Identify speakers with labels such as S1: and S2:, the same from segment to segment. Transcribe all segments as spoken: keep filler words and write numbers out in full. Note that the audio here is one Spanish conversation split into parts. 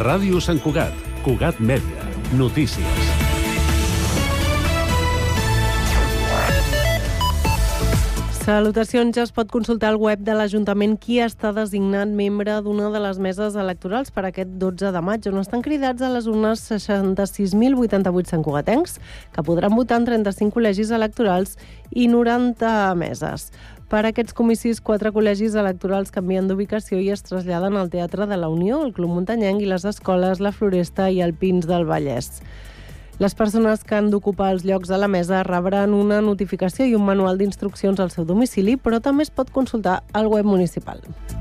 S1: Ràdio Sant Cugat, Cugat Mèdia, notícies.
S2: Salutacions, ja es pot consultar al web de l'Ajuntament qui està designat membre d'una de les meses electorals per aquest dotze de maig, on estan cridats a les urnes seixanta-sis mil vuitanta-vuit santcugatencs, que podran votar en trenta-cinc col·legis electorals i noranta meses. Per aquests comicis, quatre col·legis electorals canvien d'ubicació i es traslladen al Teatre de la Unió, el Club Muntanyenc i les escoles La Floresta i el Pins del Vallès. Les persones que han d'ocupar els llocs a la mesa rebran una notificació i un manual d'instruccions al seu domicili, però també es pot consultar al web municipal.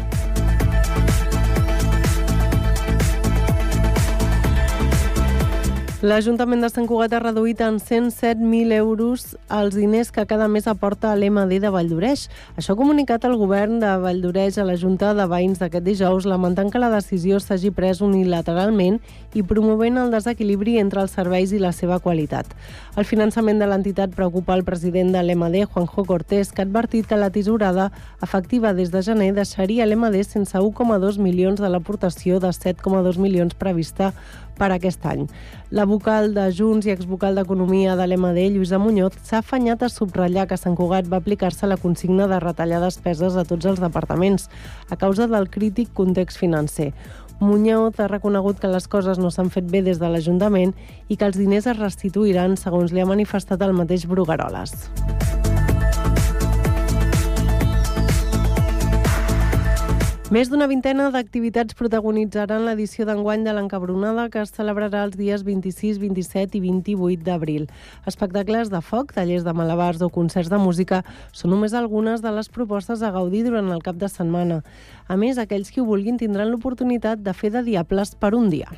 S2: L'Ajuntament de Sant Cugat ha reduït en cent set mil euros els diners que cada mes aporta a l'M D de Valldoreix. Això ha comunicat el govern de Valldoreix a la Junta de Veïns d'aquest dijous, lamentant que la decisió s'hagi pres unilateralment i promovent el desequilibri entre els serveis i la seva qualitat. El finançament de l'entitat preocupa el president de l'M D, Juanjo Cortés, que ha advertit que la tisorada efectiva des de gener deixaria l'M D sense un coma dos milions de l'aportació de set coma dos milions prevista per aquest any. La vocal de Junts i exvocal d'Economia de l'M D, Lluïsa Muñoz, s'ha afanyat a subratllar que Sant Cugat va aplicar-se la consigna de retallar despeses a tots els departaments a causa del crític context financer. Muñoz ha reconegut que les coses no s'han fet bé des de l'Ajuntament i que els diners es restituiran, segons li ha manifestat el mateix Brugueroles. Més d'una vintena d'activitats protagonitzaran l'edició d'enguany de l'Encabronada, que es celebrarà els dies vint-i-sis, vint-i-set i vint-i-vuit d'abril. Espectacles de foc, tallers de malabars o concerts de música són només algunes de les propostes a gaudir durant el cap de setmana. A més, aquells qui ho vulguin tindran l'oportunitat de fer de diables per un dia.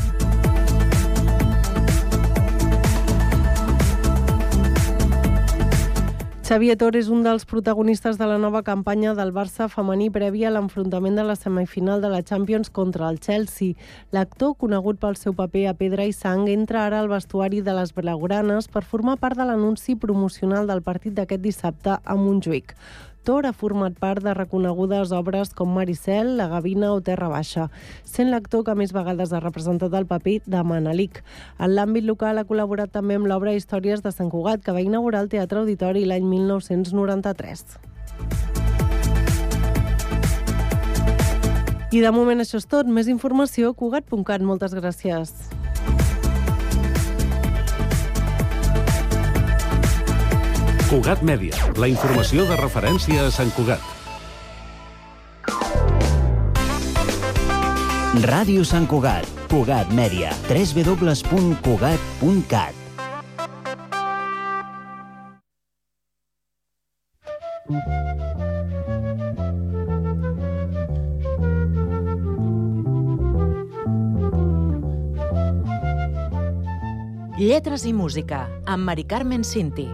S2: Xavier Tor és un dels protagonistes de la nova campanya del Barça femení prèvia a l'enfrontament de la semifinal de la Champions contra el Chelsea. L'actor, conegut pel seu paper a Pedra i Sang, entra ara al vestuari de les blaugranes per formar part de l'anunci promocional del partit d'aquest dissabte a Montjuïc. Tor ha format part de reconegudes obres com Maricel, La Gavina o Terra Baixa, sent l'actor que més vegades ha representat el paper de Manelic. En l'àmbit local ha col·laborat també amb l'obra Històries de Sant Cugat, que va inaugurar el Teatre Auditori l'any mil nou-cents noranta-tres. I de moment això és tot. Més informació, cugat punt cat. Moltes gràcies.
S1: Cugat Mèdia, la informació de referència a Sant Cugat.
S3: Ràdio Sant Cugat, Cugat Mèdia, w w w punt cugat punt cat.
S4: Lletres i música, amb Mari Carmen Cinti.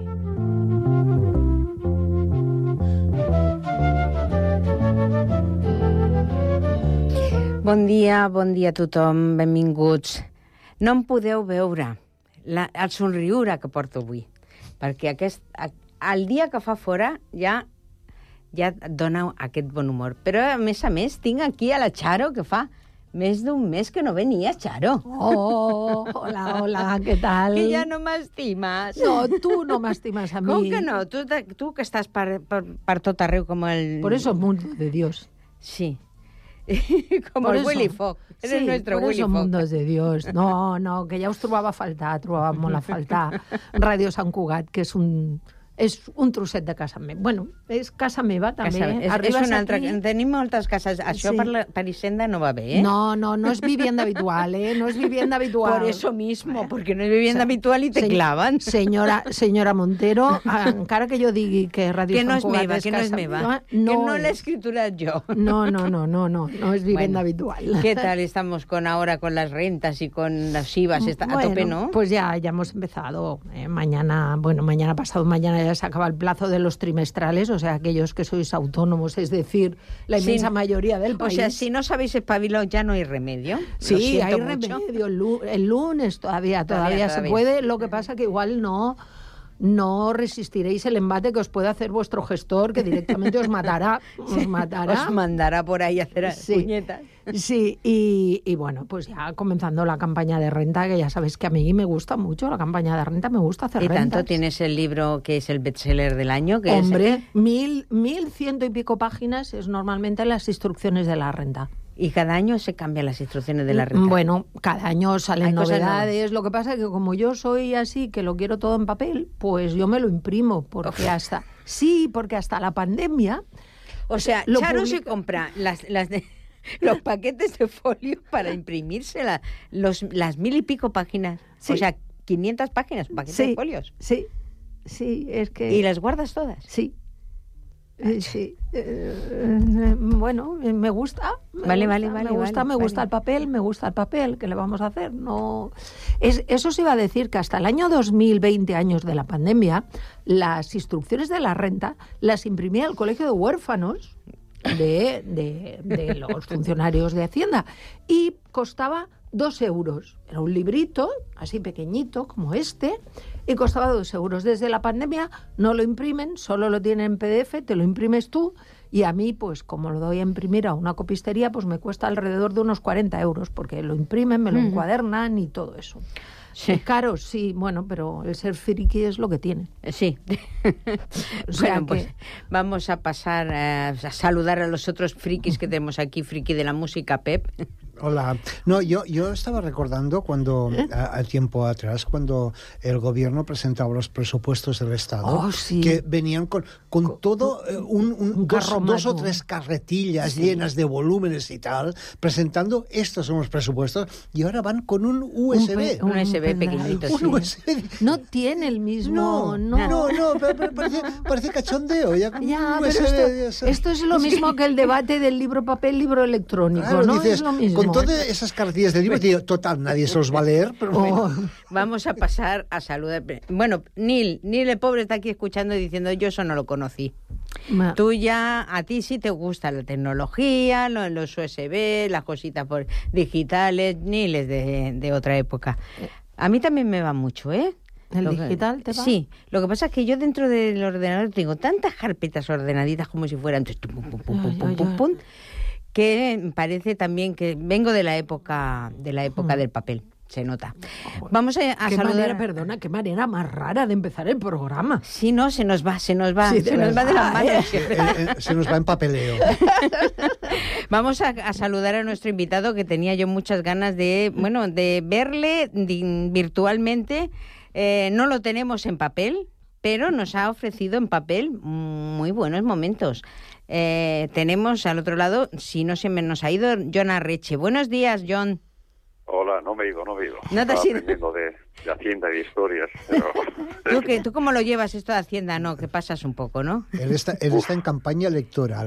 S5: Bon dia, bon dia a tothom, benvinguts. No em podeu veure la, el somriure que porto avui, perquè aquest, el dia que fa fora ja, ja et dona aquest bon humor. Però, a més a més, tinc aquí a la Charo, que fa més d'un mes que no venia, Charo.
S6: Oh, hola, hola, què tal?
S5: Que ja no m'estimes.
S6: No, tu no m'estimes a mi.
S5: Com que no? Tu, tu que estàs per, per, per tot arreu com el...
S6: Por eso, mundo de Dios.
S5: Sí. Com
S6: por
S5: el
S6: eso.
S5: Willy Fogg. Eres
S6: sí,
S5: nuestro
S6: por
S5: Willy
S6: eso
S5: Fogg.
S6: mundos de Dios. No, no, que ja us trobava a faltar, trobava molt a faltar Ràdio Sant Cugat, que és un, és un trosset de casa meva. Bueno, és casa meva, també.
S5: Casa, és, és una altra, aquí... Tenim moltes cases. Això sí. per, la, per Hisenda no va bé, eh?
S6: No, no, no es vivienda habitual, ¿eh? No es vivienda habitual.
S5: Por eso mismo, porque no es vivienda o sea, habitual y te se, clavan.
S6: Señora, señora Montero, encara que jo digui que Ràdio
S5: que no
S6: Sant Cugat
S5: meva,
S6: és
S5: que no
S6: casa
S5: és meva,
S6: meva,
S5: no
S6: que
S5: no
S6: l'he
S5: escriturat jo.
S6: No, no, no, no, no, no es vivienda bueno, habitual.
S5: ¿Qué tal estamos con ahora con las rentas y con las I V As? Está a
S6: bueno,
S5: tope, ¿no?
S6: Pues ya, ya hemos empezado. Eh, mañana, bueno, mañana pasado mañana ya se acaba el plazo de los trimestrales, o sea, aquellos que sois autónomos, es decir, la inmensa sí. mayoría del país.
S5: O sea, si no sabéis espabilado ya no hay remedio.
S6: Sí, hay
S5: mucho.
S6: remedio. El lunes todavía, todavía, todavía, todavía se puede. Lo que pasa que igual no... no resistiréis el embate que os puede hacer vuestro gestor, que directamente os matará. Os matará.
S5: Os mandará por ahí a hacer
S6: Sí.
S5: puñetas.
S6: Sí, y, y bueno, pues ya comenzando la campaña de renta, que ya sabes que a mí me gusta mucho la campaña de renta, me gusta hacer
S5: Y
S6: rentas.
S5: tanto tienes el libro que es el bestseller del año, que
S6: Hombre,
S5: es...
S6: mil, mil ciento y pico páginas es normalmente las instrucciones de la renta.
S5: Y cada año se cambian las instrucciones de la renta.
S6: Bueno, cada año salen
S5: Hay cosas
S6: novedades. Lo que pasa es que como yo soy así, que lo quiero todo en papel, pues yo me lo imprimo, porque hasta... Sí, porque hasta la pandemia...
S5: O sea,
S6: lo
S5: Charo
S6: publica-
S5: se compra las, las de, los paquetes de folio para imprimírsela, los, las mil y pico páginas.
S6: Sí.
S5: O sea, quinientas páginas, paquetes
S6: Sí,
S5: de folios.
S6: sí, sí, es que...
S5: ¿Y las guardas todas?
S6: Sí. Eh, sí. Eh, eh, bueno, eh, me gusta. Me
S5: Vale,
S6: gusta,
S5: vale, vale,
S6: Me gusta,
S5: vale,
S6: me gusta
S5: vale.
S6: el papel, me gusta el papel. ¿Qué le vamos a hacer? No. Es, eso se iba a decir que hasta el año dos mil, veinte años de la pandemia, las instrucciones de la renta las imprimía el Colegio de Huérfanos de, de, de los funcionarios de Hacienda y costaba dos euros. Era un librito así pequeñito como este y costaba dos euros. Desde la pandemia no lo imprimen, solo lo tienen en P D F, te lo imprimes tú y a mí, pues como lo doy a imprimir a una copistería, pues me cuesta alrededor de unos cuarenta euros porque lo imprimen, me lo
S5: Ujú.
S6: encuadernan y todo eso.
S5: Sí.
S6: Es caro, sí, bueno, pero el ser friki es lo que tiene.
S5: Sí.
S6: O sea
S5: Bueno, pues
S6: que-
S5: vamos a pasar a, a saludar a los otros frikis que tenemos aquí, friki de la música, Pep.
S7: Hola. No, yo, yo estaba recordando cuando, a, a tiempo atrás, cuando el gobierno presentaba los presupuestos del Estado,
S6: Oh, sí.
S7: que venían con, con todo eh, un, un-
S6: un
S7: dos,
S6: carromato.
S7: dos o tres carretillas llenas de volúmenes y tal, presentando estos son los presupuestos, y ahora van con un U S B.
S6: pe-
S5: Un U S B
S6: pendrive,
S5: pequeñito,
S7: Un
S5: sí.
S7: U S B.
S6: No tiene el mismo...
S7: No,
S6: no,
S7: no, no, pero- pero parece, parece cachondeo. Ya, con
S6: Ya,
S7: un
S6: pero
S7: U S B,
S6: esto,
S7: ya sabes.
S6: esto es lo mismo que el debate del libro papel, libro electrónico,
S7: Claro,
S6: ¿no?
S7: dices,
S6: es lo mismo.
S7: con todas esas cartillas de libro, digo, total, nadie se los va a leer, pero bueno.
S6: Oh,
S5: Vamos a pasar a saludar. Bueno, Neil, Neil el pobre está aquí escuchando y diciendo, yo eso no lo conocí.
S6: ma-
S5: Tú ya, a ti sí te gusta la tecnología, lo- los U S B, las cositas por digitales, Neil es de, de otra época. A mí también me va mucho, ¿eh?
S6: ¿El
S5: Lo que-
S6: digital te va?
S5: Sí, lo que pasa es que yo dentro del ordenador tengo tantas carpetas ordenaditas como si fueran pum, pum, pum, pum,
S6: Ay,
S5: pum,
S6: ay,
S5: pum,
S6: ay.
S5: pum, que me parece también que vengo de la época de la época
S6: Mm.
S5: del papel, se nota. Vamos a, a
S6: Qué
S5: saludar.
S6: manera, perdona, qué manera más rara de empezar el programa.
S5: Sí, no, se nos va, se nos va,
S6: Sí, de
S5: se nos va de las
S6: verdad,
S5: manos.
S6: ¿eh?
S7: Eh, eh, se nos va en papeleo.
S5: Vamos a, a saludar a nuestro invitado, que tenía yo muchas ganas de, bueno, de verle di- virtualmente. Eh, no lo tenemos en papel, pero nos ha ofrecido en papel muy buenos momentos. Eh, tenemos al otro lado, si no se me nos ha ido, John Arreche. Buenos días, John.
S8: Hola, no me he ido, no me he ido.
S5: No te
S8: Estaba
S5: has ido.
S8: aprendiendo de, de Hacienda y de historias. Pero...
S5: ¿Tú, qué, ¿Tú cómo lo llevas esto de Hacienda? No, que pasas un poco, ¿no?
S7: Él está, él está en campaña electoral.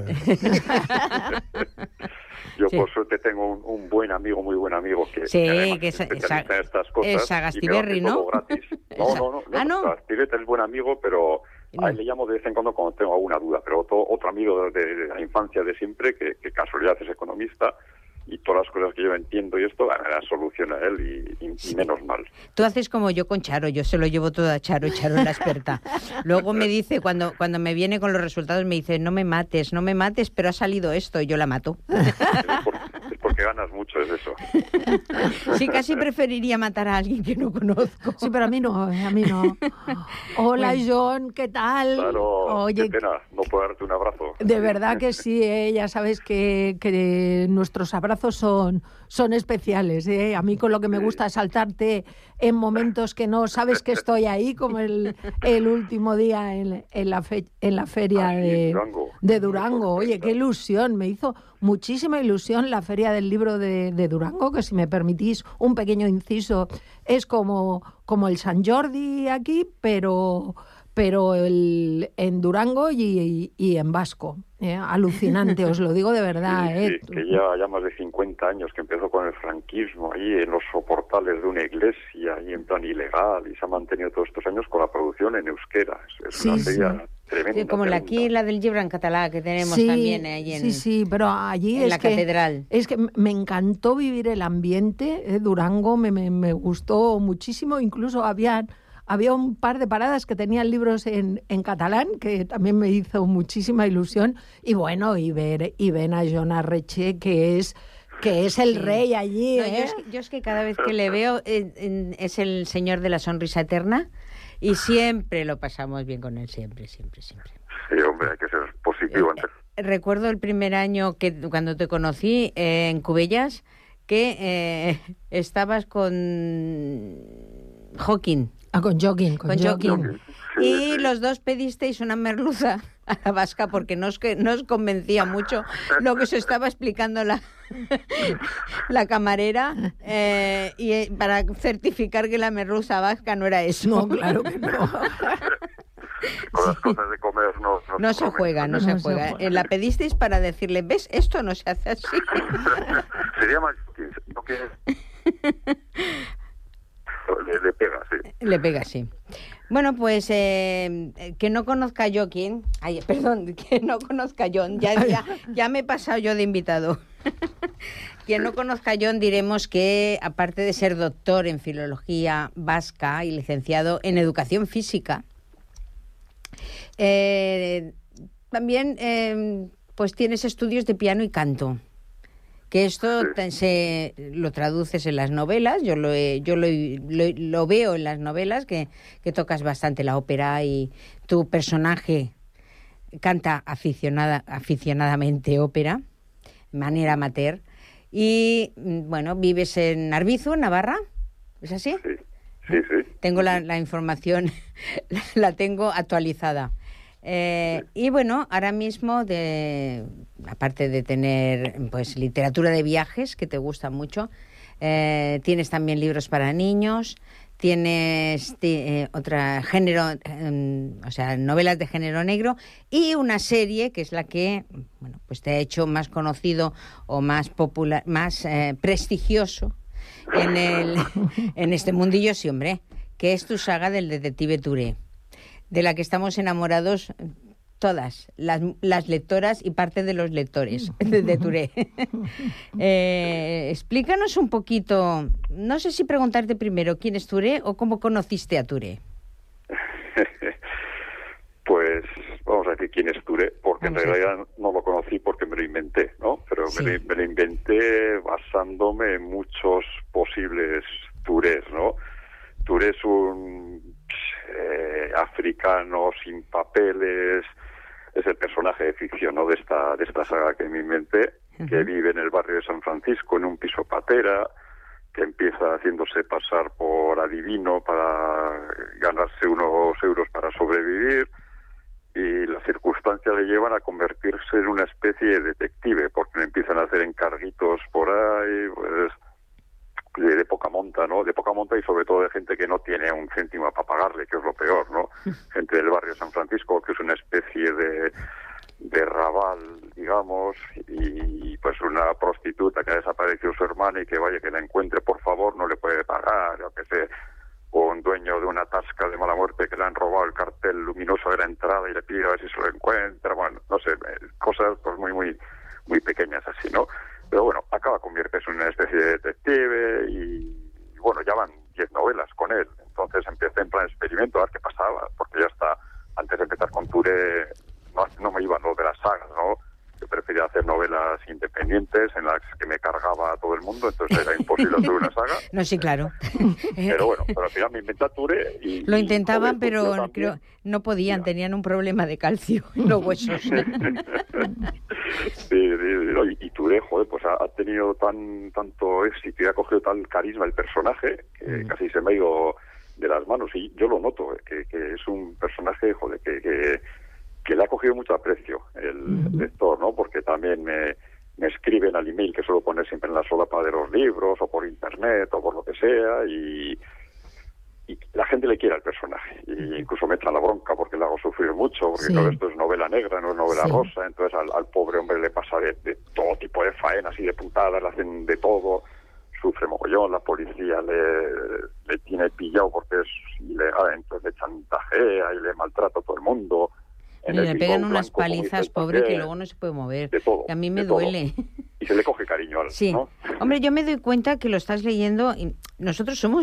S8: Yo,
S5: Sí.
S8: por suerte, tengo un, un buen amigo, muy buen amigo, que,
S5: Sí,
S8: que además
S5: que
S8: es
S5: es-
S8: especialista
S5: es-
S8: en estas cosas.
S5: es
S8: y me lo
S5: Sagastiberri,
S8: hace
S5: ¿no?
S8: todo gratis. No, no, no.
S5: Ah, ¿no?
S8: Sagastiberri es buen amigo, pero a él
S5: No.
S8: le llamo de vez en cuando cuando tengo alguna duda. Pero otro, otro amigo de, de la infancia de siempre, que, que casualidad es economista, y todas las cosas que yo entiendo y esto, me las soluciona él y, y- y menos mal.
S5: Tú haces como yo con Charo, yo se lo llevo todo a Charo, Charo es la experta. Luego me dice, cuando, cuando me viene con los resultados, me dice, no me mates, no me mates, pero ha salido esto, y yo la mato.
S8: Es, por- es porque ganas mucho, es eso.
S5: Sí, casi preferiría matar a alguien que no conozco.
S6: Sí, pero a mí no, eh, a mí no. Hola,
S5: Bueno.
S6: John, ¿qué tal?
S8: Claro,
S6: Oye,
S8: qué pena no poder darte un abrazo.
S6: de verdad que sí, eh, ya sabes que, que nuestros abrazos son, son especiales. eh. A mí con lo que me gusta es saltarte en momentos que no sabes que estoy ahí, como el, el último día en, en, la, fe- en la feria
S8: Ah, sí,
S6: de,
S8: en Durango.
S6: de Durango. Oye,
S8: Sorpresa.
S6: qué ilusión, me hizo muchísima ilusión la feria del libro de, de Durango, que si me permitís un pequeño inciso, es como, como el San Jordi aquí, pero... pero el, en Durango y, y, y en vasco. ¿eh? Alucinante, os lo digo de verdad.
S8: Sí,
S6: ¿eh?
S8: sí, que ya, ya más de cincuenta años que empezó con el franquismo ahí en los soportales de una iglesia, ahí en plan ilegal, y se ha mantenido todos estos años con la producción en euskera. Es, es
S6: Sí,
S8: una
S6: sí.
S8: feria tremenda.
S5: Sí, como la,
S8: tremenda.
S5: aquí la del libro en catalán que tenemos
S6: Sí,
S5: también ahí en,
S6: sí, sí, pero allí
S5: en
S6: es
S5: la
S6: que,
S5: catedral.
S6: es que me encantó vivir el ambiente. ¿eh? Durango me, me, me gustó muchísimo. Incluso habían, había un par de paradas que tenían libros en, en catalán, que también me hizo muchísima ilusión. Y bueno, y ver, y ven a Jon Arretxe, que es... que es el sí. rey allí,
S5: no,
S6: ¿eh?
S5: yo, es que, yo es que cada vez que le veo eh, eh, es el señor de la sonrisa eterna y siempre lo pasamos bien con él, siempre, siempre, siempre.
S8: Sí, hombre, hay que ser positivo.
S5: Eh, recuerdo el primer año que cuando te conocí eh, en Cubellas, que eh, estabas con Joaquín.
S6: Ah, con Joaquín, con,
S5: con Joaquín.
S8: Joaquín. Sí,
S5: y
S8: sí.
S5: los dos pedisteis una merluza a la vasca porque no os, no os convencía mucho lo que os estaba explicando la, la camarera eh, y para certificar que la merluza vasca no era eso.
S6: No, claro que no.
S8: Con las cosas de comer no... No,
S5: no se, se juega, no, no se, juega. se juega. La pedisteis para decirle, ¿ves? Esto no se hace así.
S8: Sería más... ¿No que le, le pega, sí.
S5: Le pega, sí. Bueno, pues eh, que no conozca a Joaquín, ay, perdón, que no conozca a Jon, ya, ya, ya me he pasado yo de invitado. Quien no conozca a Jon, diremos que aparte de ser doctor en filología vasca y licenciado en educación física, eh, también eh, pues tienes estudios de piano y canto. Que esto te, se, lo traduces en las novelas, yo lo, he, yo lo, lo, lo veo en las novelas, que, que tocas bastante la ópera y tu personaje canta aficionada, aficionadamente ópera, de manera amateur. Y, bueno, vives en Arbizu, Navarra, ¿es así?
S8: Sí, sí, sí.
S5: Tengo la, la información, la tengo actualizada. Eh, y bueno, ahora mismo, de, aparte de tener pues literatura de viajes, que te gusta mucho, eh, tienes también libros para niños, tienes eh, otra género, eh, o sea, novelas de género negro y una serie que es la que bueno, pues te ha hecho más conocido o más popular, más eh, prestigioso en, el, en este mundillo, sí, hombre, que es tu saga del detective Touré, de la que estamos enamorados todas, las, las lectoras y parte de los lectores de, de Touré. eh, explícanos un poquito, no sé si preguntarte primero quién es Touré o cómo conociste a Touré.
S8: Pues vamos a decir quién es Touré, porque
S5: vamos
S8: en realidad no lo conocí porque me lo inventé, ¿no? Pero sí. me, lo, me lo inventé basándome en muchos posibles Tourés, ¿no? Touré es un eh, africano sin papeles, es el personaje de ficción, ¿no? de esta de esta saga que me inventé, uh-huh. que vive en el barrio de San Francisco en un piso patera, que empieza haciéndose pasar por adivino para ganarse unos euros para sobrevivir, y las circunstancias le llevan a convertirse en una especie de detective, porque le empiezan a hacer encarguitos por ahí, pues De, de poca monta, ¿no? De poca monta y sobre todo de gente que no tiene un céntimo para pagarle, que es lo peor, ¿no? Gente del barrio de San Francisco, que es una especie de, de rabal, digamos, y pues una prostituta que ha desaparecido su hermana y que vaya que la encuentre, por favor, no le puede pagar, yo qué sé, o un dueño de una tasca de mala muerte que le han robado el cartel luminoso de la entrada y le pide a ver si se lo encuentra, bueno, no sé, cosas pues muy, muy, muy pequeñas así, ¿no? Pero bueno, acaba convirtiéndose en una especie de detective y, y bueno, ya van diez novelas con él. Entonces empecé en plan experimento a ver qué pasaba, porque ya está, antes de empezar con Touré no, no me iban los de las sagas, ¿no? Yo prefería hacer novelas independientes en las que me cargaba a todo el mundo, entonces era imposible hacer una saga.
S5: No, sí, claro.
S8: Pero bueno, pero al final me inventé a Touré y...
S5: Lo intentaban,
S8: y,
S5: pero creo no podían, ya. Tenían un problema de calcio en los huesos.
S8: sí, sí, sí, y Touré, joder, pues ha, ha tenido tan tanto éxito y ha cogido tal carisma el personaje que mm. casi se me ha ido de las manos. Y yo lo noto, eh, que, que es un personaje, joder, que... que que le ha cogido mucho aprecio el uh-huh. lector, ¿no? Porque también me, me escriben al email que suelo poner siempre en la solapa de los libros, o por internet, o por lo que sea, y, y la gente le quiere al personaje. Y incluso me echan la bronca porque le hago sufrir mucho, porque sí. todo esto es novela negra, no es novela sí. rosa, entonces al, al pobre hombre le pasa de, de todo tipo de faenas y de putadas, le hacen de todo, sufre mogollón, la policía le, le tiene pillado porque es ilegal, entonces le chantajea y le maltrata a todo el mundo.
S5: Y le pegan unas palizas, pobre, que luego no se puede mover.
S8: De todo,
S5: a mí me
S8: de
S5: duele.
S8: Todo. Y se le coge cariño al,
S5: sí.
S8: ¿no?
S5: Hombre, yo me doy cuenta que lo estás leyendo y nosotros somos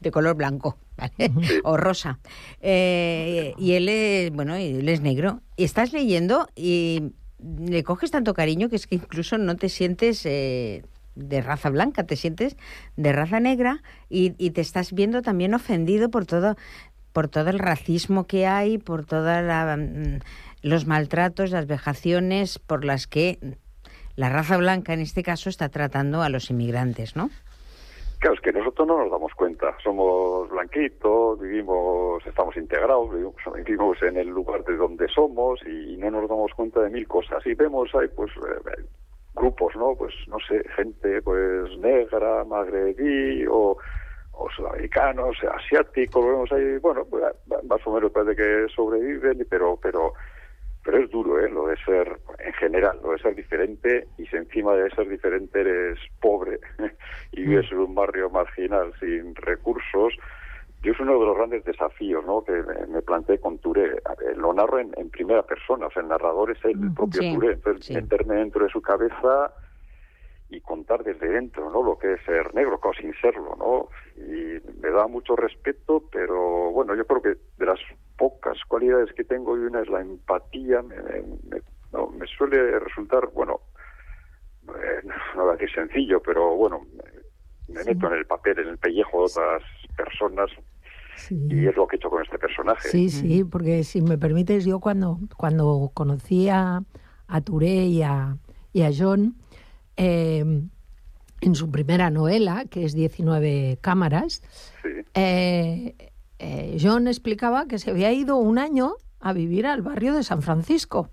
S5: de color blanco, ¿vale? Sí. O rosa. Eh, y él es, bueno, él es negro. Y estás leyendo y le coges tanto cariño que es que incluso no te sientes eh, de raza blanca, te sientes de raza negra y, y te estás viendo también ofendido por todo, por todo el racismo que hay, por todos los maltratos, las vejaciones por las que la raza blanca en este caso está tratando a los inmigrantes, ¿no?
S8: Claro, es que nosotros no nos damos cuenta. Somos blanquitos, vivimos, estamos integrados, vivimos, vivimos en el lugar de donde somos y no nos damos cuenta de mil cosas. Y vemos ahí, pues, eh, grupos, ¿no? Pues, no sé, gente, pues, negra, magrebí o, o sudamericanos, asiáticos, vemos ahí, bueno, pues, más o menos parece que sobreviven, pero, pero, pero es duro, ¿eh? Lo de ser, en general, lo de ser diferente, y si encima de ser diferente eres pobre y vives en un barrio marginal sin recursos. Yo es uno de los grandes desafíos, ¿no?, que me, me planteé con Touré. Lo narro en, en primera persona, o sea, el narrador es el, el propio sí, Touré. Entonces, sí. meterme dentro de su cabeza y contar desde dentro, ¿no?, lo que es ser negro, claro, sin serlo, ¿no? Y me da mucho respeto, pero bueno, yo creo que de las pocas cualidades que tengo, y una es la empatía, me, me, no, me suele resultar, bueno, eh, no voy a decir sencillo, pero bueno, me, me sí. meto en el papel, en el pellejo de otras personas, sí. y es lo que he hecho con este personaje.
S6: Sí, sí, porque si me permites, yo cuando, cuando conocí a, a Touré y a, y a John, eh, en su primera novela, que es diecinueve cámaras, sí. eh, eh, John explicaba que se había ido un año a vivir al barrio de San Francisco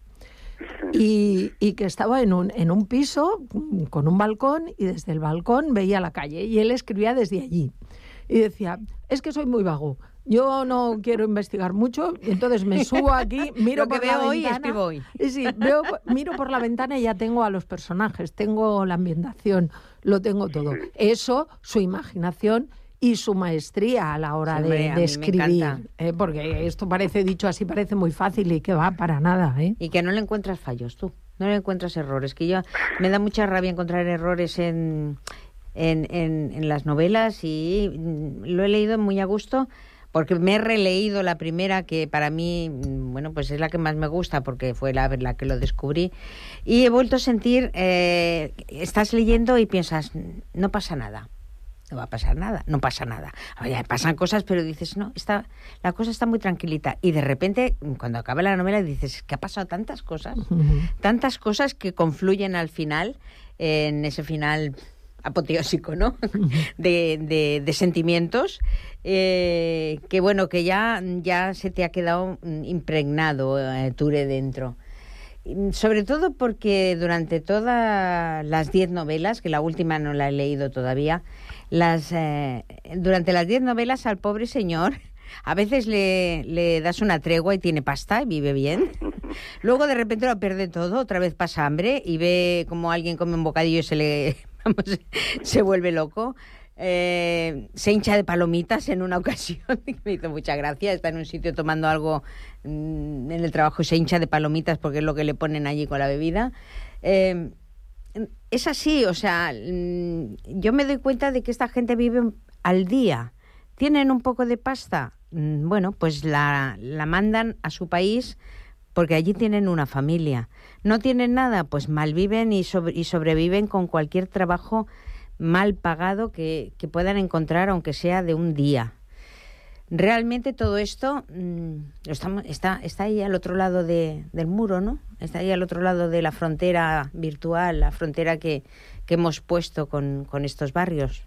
S6: y, y que estaba en un, en un piso con un balcón y desde el balcón veía la calle y él escribía desde allí y decía, es que soy muy vago, yo no quiero investigar mucho y entonces me subo aquí, miro
S5: Lo que
S6: por
S5: veo
S6: la
S5: hoy,
S6: ventana
S5: escribo hoy.
S6: Y sí, veo, miro por la ventana y ya tengo a los personajes, tengo la ambientación, lo tengo todo. Eso, su imaginación y su maestría a la hora sí, de, de escribir, ¿eh? Porque esto parece, dicho así, parece muy fácil y que va para nada, ¿eh?
S5: Y que no le encuentras fallos tú, no le encuentras errores, que yo me da mucha rabia encontrar errores en, en, en, en las novelas y lo he leído muy a gusto, porque me he releído la primera, que para mí, bueno, pues es la que más me gusta, porque fue la, la que lo descubrí, y he vuelto a sentir, eh, estás leyendo y piensas, no pasa nada. No va a pasar nada, no pasa nada. Oye, pasan cosas, pero dices, no, está, la cosa está muy tranquilita. Y de repente, cuando acaba la novela, dices, que ha pasado tantas cosas, uh-huh. tantas cosas que confluyen al final, en ese final apoteósico, ¿no? Uh-huh. de, de, de sentimientos, eh, que bueno, que ya, ya se te ha quedado impregnado, eh, Touré, dentro. Sobre todo porque durante todas las diez novelas, que la última no la he leído todavía, las eh, durante las diez novelas al pobre señor a veces le, le das una tregua y tiene pasta y vive bien. Luego de repente lo pierde todo, otra vez pasa hambre y ve como alguien come un bocadillo y se le vamos, se vuelve loco. Eh, se hincha de palomitas en una ocasión, me hizo mucha gracia, está en un sitio tomando algo mmm, en el trabajo y se hincha de palomitas porque es lo que le ponen allí con la bebida. Eh, es así, o sea, mmm, yo me doy cuenta de que esta gente vive al día. ¿Tienen un poco de pasta? Mm, bueno, pues la, la mandan a su país porque allí tienen una familia. ¿No tienen nada? Pues malviven y, sobre, y sobreviven con cualquier trabajo mal pagado que, que puedan encontrar, aunque sea de un día. Realmente todo esto mmm, estamos, está, está ahí al otro lado de, del muro, ¿no? Está ahí al otro lado de la frontera virtual, la frontera que, que hemos puesto con, con estos barrios.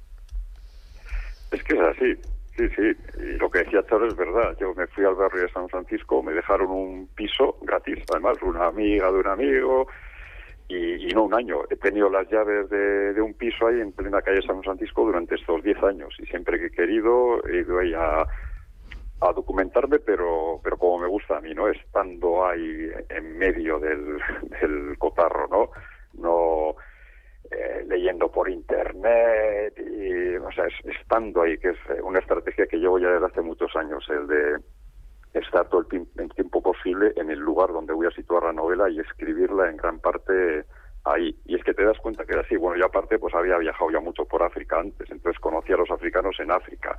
S8: Es que es así, sí, sí. Y lo que decía Charo es verdad. Yo me fui al barrio de San Francisco, me dejaron un piso gratis, además, una amiga de un amigo. Y, y no un año. He tenido las llaves de, de un piso ahí en plena calle San Francisco durante estos diez años. Y siempre que he querido he ido ahí a, a documentarme, pero pero como me gusta a mí, ¿no? Estando ahí en medio del, del cotarro, ¿no? No eh, leyendo por internet, y, o sea, es, estando ahí, que es una estrategia que llevo ya desde hace muchos años, el de estar todo el, el tiempo posible en el lugar donde voy a situar la novela y escribirla en gran parte ahí. Y es que te das cuenta que era así. Bueno, yo aparte pues había viajado ya mucho por África antes, entonces conocí a los africanos en África.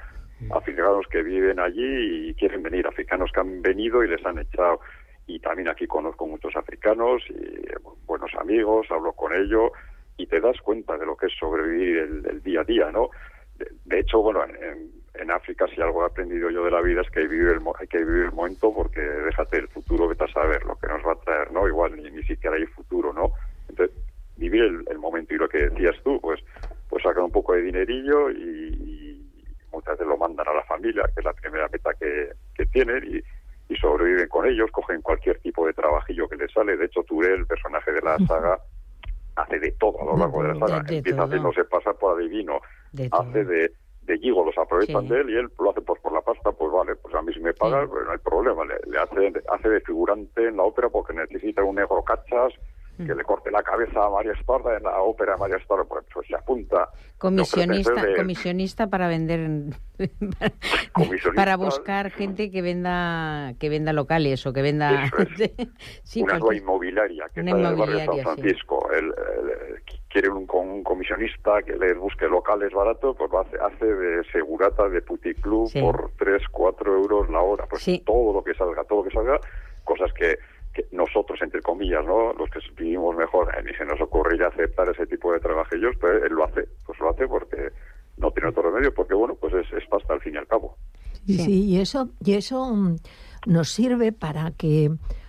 S8: africanos que viven allí y quieren venir, africanos que han venido y les han echado. Y también aquí conozco muchos africanos y buenos amigos, hablo con ellos y te das cuenta de lo que es sobrevivir el, el día a día, ¿no? De, de hecho, bueno, en, en África si algo he aprendido yo de la vida es que hay, vivir el, hay que vivir el momento, porque déjate el futuro, vete a saber lo que nos va a traer, ¿no? Igual ni, ni siquiera hay futuro, ¿no? Entonces, vivir el, el momento. Y lo que decías tú, pues, pues sacan un poco de dinerillo y, y muchas veces lo mandan a la familia, que es la primera meta que, que tienen, y y sobreviven con ellos, cogen cualquier tipo de trabajillo que les sale. De hecho, Touré, el personaje de la saga, hace de todo a lo largo de la saga.
S5: De, de
S8: Empieza haciéndose pasar por adivino, de hace de, de Gigo, los aprovechan sí. de él y él lo hace pues por la pasta, pues vale, pues a mí si me pagan, sí. pues no hay problema. Le, le hace, hace de figurante en la ópera porque necesita un negro cachas que le corte la cabeza a María Estorda en la ópera María Estorda, pues, pues se apunta.
S5: Comisionista, de... comisionista para vender, comisionista, para buscar gente que venda que venda locales o que venda...
S8: Es. sí, una nueva inmobiliaria que está en el barrio de San Francisco. Sí. El, el, quiere un, un comisionista que les busque locales baratos, pues lo hace, hace de segurata de puticlub sí. por tres, cuatro euros la hora. Pues sí. todo lo que salga, todo lo que salga, cosas que... que nosotros, entre comillas, ¿no? Los que vivimos mejor, ni se nos ocurriría aceptar ese tipo de trabajillos, pues él lo hace, pues lo hace porque no tiene otro remedio, porque bueno, pues es, es pasta al fin y al cabo.
S6: Sí, sí, y eso, y eso nos sirve para que,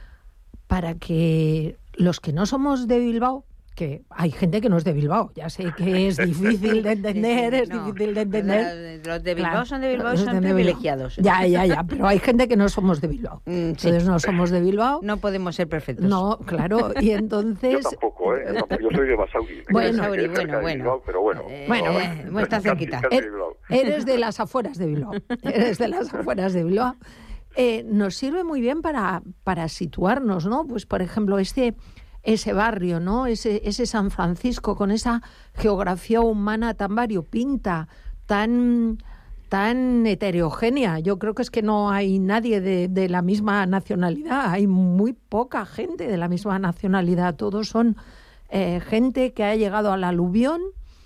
S6: para que los que no somos de Bilbao, que hay gente que no es de Bilbao, ya sé que es difícil de entender, es no, difícil de entender.
S5: Los de Bilbao claro, son de Bilbao, son privilegiados.
S6: Ya, ya, ya, pero hay gente que no somos de Bilbao. Mm, sí. Entonces no somos de Bilbao.
S5: No podemos ser perfectos.
S6: No, claro, y entonces...
S8: Yo tampoco, ¿eh? Yo soy de Basauri.
S5: Bueno, Basauri, bueno, bueno.
S8: Bilbao, pero bueno.
S5: Eh, bueno, bueno, está cerquita.
S6: Eres de las afueras de Bilbao. Eres de las afueras de Bilbao. Eh, nos sirve muy bien para, para situarnos, ¿no? Pues, por ejemplo, este... ese barrio, ¿no? Ese, ese San Francisco con esa geografía humana tan variopinta, tan, tan heterogénea. Yo creo que es que no hay nadie de, de la misma nacionalidad, hay muy poca gente de la misma nacionalidad. Todos son eh, gente que ha llegado al aluvión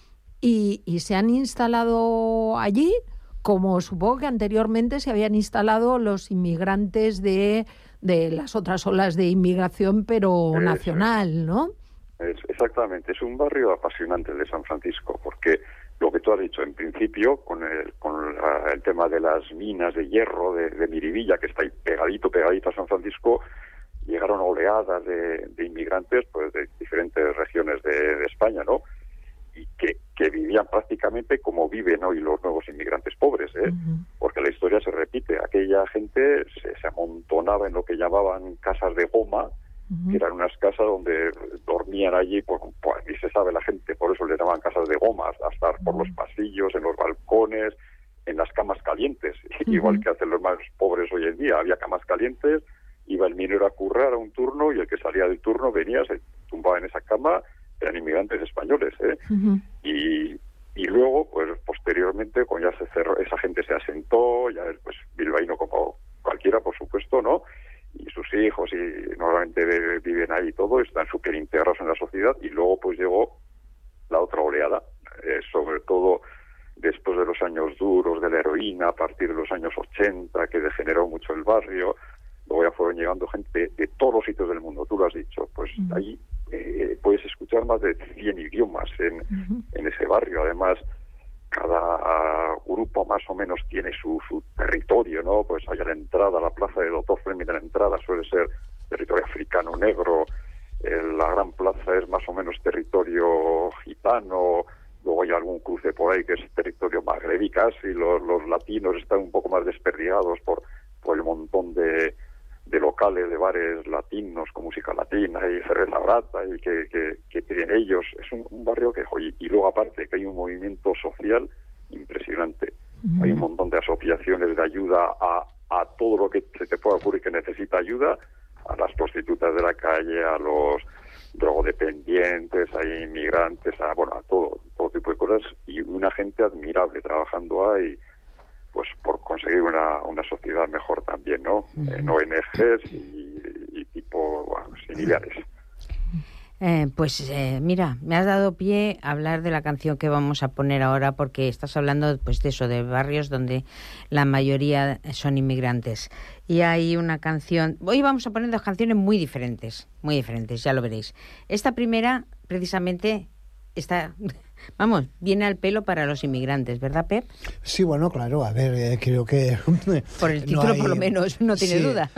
S6: y, y se han instalado allí, como supongo que anteriormente se habían instalado los inmigrantes de... de las otras olas de inmigración, pero es, nacional, ¿no?
S8: Es, exactamente, es un barrio apasionante el de San Francisco, porque lo que tú has dicho, en principio, con el, con la, el tema de las minas de hierro de, de Miribilla, que está ahí pegadito, pegadito a San Francisco, llegaron oleadas de, de inmigrantes pues de diferentes regiones de, de España, ¿no? Y que, que vivían prácticamente como viven hoy los nuevos inmigrantes pobres, ¿eh? Uh-huh. Porque la historia se repite. Aquella gente se, se amontonaba en lo que llamaban casas de goma, uh-huh. que eran unas casas donde dormían allí, pues, pues ni se sabe la gente, por eso le llamaban casas de goma, a estar uh-huh. por los pasillos, en los balcones, en las camas calientes, uh-huh. igual que hacen los más pobres hoy en día. Había camas calientes, iba el minero a currar a un turno y el que salía del turno venía, se tumbaba en esa cama. Eran inmigrantes españoles, ¿eh? Uh-huh. Y, y luego, pues posteriormente, cuando ya se cerró, esa gente se asentó, ya es pues bilbaíno como cualquiera, por supuesto, ¿no? Y sus hijos, y normalmente viven ahí y todo, están súper integrados en la sociedad, y luego pues llegó la otra oleada, eh, sobre todo después de los años duros de la heroína, a partir de los años ochenta, que degeneró mucho el barrio. Luego ya fueron llegando gente de todos los sitios del mundo, tú lo has dicho, pues uh-huh. ahí eh, puedes escuchar más de cien idiomas en, uh-huh. en ese barrio. Además, cada grupo más o menos tiene su, su territorio, ¿no? Pues allá a la entrada, la plaza de Doctor Fleming, a la entrada suele ser territorio africano negro, eh, la gran plaza es más o menos territorio gitano, luego hay algún cruce por ahí que es territorio magrebí casi, los, los latinos están un poco más desperdigados por, por el montón de de locales, de bares latinos con música latina y cerveza barata y que, que, que tienen ellos. Es un, un barrio que, oye, y luego aparte que hay un movimiento social impresionante. Uh-huh. Hay un montón de asociaciones de ayuda a, a todo lo que se te pueda ocurrir que necesita ayuda, a las prostitutas de la calle, a los drogodependientes, a inmigrantes, a bueno, a todo, todo tipo de cosas, y una gente admirable trabajando ahí, pues por conseguir una, una sociedad mejor también, ¿no? Uh-huh. En O N Ges y, y tipo, bueno, similares.
S5: Eh, pues eh, mira, me has dado pie a hablar de la canción que vamos a poner ahora, porque estás hablando pues de eso, de barrios donde la mayoría son inmigrantes. Y hay una canción, hoy vamos a poner dos canciones muy diferentes, muy diferentes, ya lo veréis. Esta primera, precisamente, está, vamos, viene al pelo para los inmigrantes, ¿verdad, Pep?
S7: Sí, bueno, claro, a ver, eh, creo que...
S5: Por el título, no hay, por lo menos, no tiene
S7: sí,
S5: duda.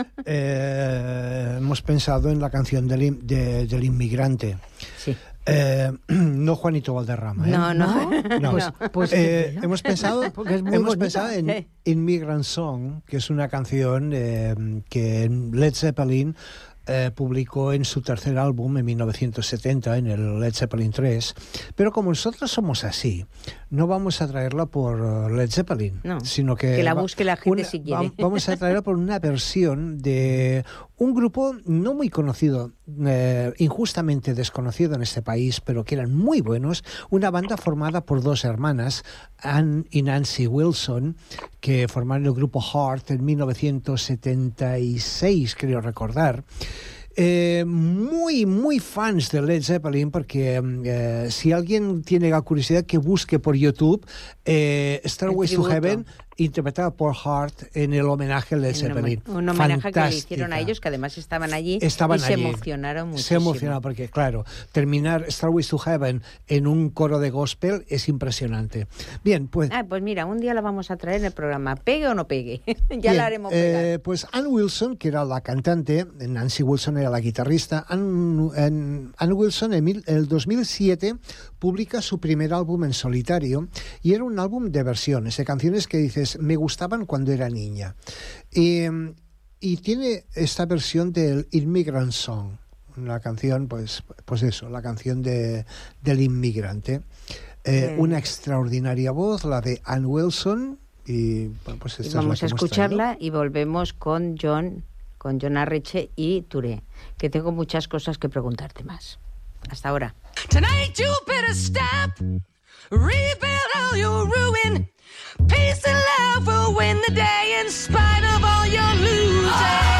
S7: Eh, hemos pensado en la canción del, de, del inmigrante.
S5: Sí.
S7: Eh, no Juanito Valderrama, ¿eh?
S5: No, no.
S7: no.
S6: Pues, pues
S7: eh,
S6: no.
S7: hemos pensado,
S6: es muy
S7: hemos
S6: bonita.
S7: pensado en Immigrant Song, que es una canción eh, que Led Zeppelin Eh, publicó en su tercer álbum en mil novecientos setenta, en el Led Zeppelin tres, pero como nosotros somos así, no vamos a traerla por Led Zeppelin,
S5: no,
S7: sino que,
S5: que la busque la gente
S7: una,
S5: si quiere.
S7: Va, vamos a traerla por una versión de un grupo no muy conocido, eh, injustamente desconocido en este país, pero que eran muy buenos, una banda formada por dos hermanas, Ann y Nancy Wilson, que formaron el grupo Heart en mil novecientos setenta y seis, creo recordar. Eh, muy, muy fans de Led Zeppelin, porque eh, si alguien tiene la curiosidad, que busque por YouTube eh, Stairway to Heaven, interpretada por Heart en el homenaje a Led Zeppelin.
S5: Un, un homenaje
S7: Fantástica.
S5: que le hicieron a ellos, que además estaban allí
S7: estaban
S5: y se
S7: allí.
S5: emocionaron muchísimo.
S7: Se emocionaron porque, claro, terminar Stairway to Heaven en un coro de gospel es impresionante. Bien, pues...
S5: Ah, pues mira, un día la vamos a traer en el programa, pegue o no pegue. ya
S7: bien,
S5: la haremos
S7: eh,
S5: pegar.
S7: Pues Ann Wilson, que era la cantante, Nancy Wilson era la guitarrista. Ann, Ann, Ann Wilson en mil, el dos mil siete publica su primer álbum en solitario, y era un álbum de versiones, de canciones que dices, me gustaban cuando era niña. Y, y tiene esta versión del Immigrant Song, una canción, pues, pues eso, la canción de, del inmigrante. Eh, una extraordinaria voz, la de Ann Wilson, y bueno, pues esta
S5: y vamos
S7: es la
S5: a
S7: que
S5: escucharla
S7: hemos traído.
S5: y volvemos con John, con John Arreche y Touré, que tengo muchas cosas que preguntarte más. Hasta ahora.
S9: Tonight you better stop, rebuild all your ruin. Peace and love will win the day in spite of all your losing.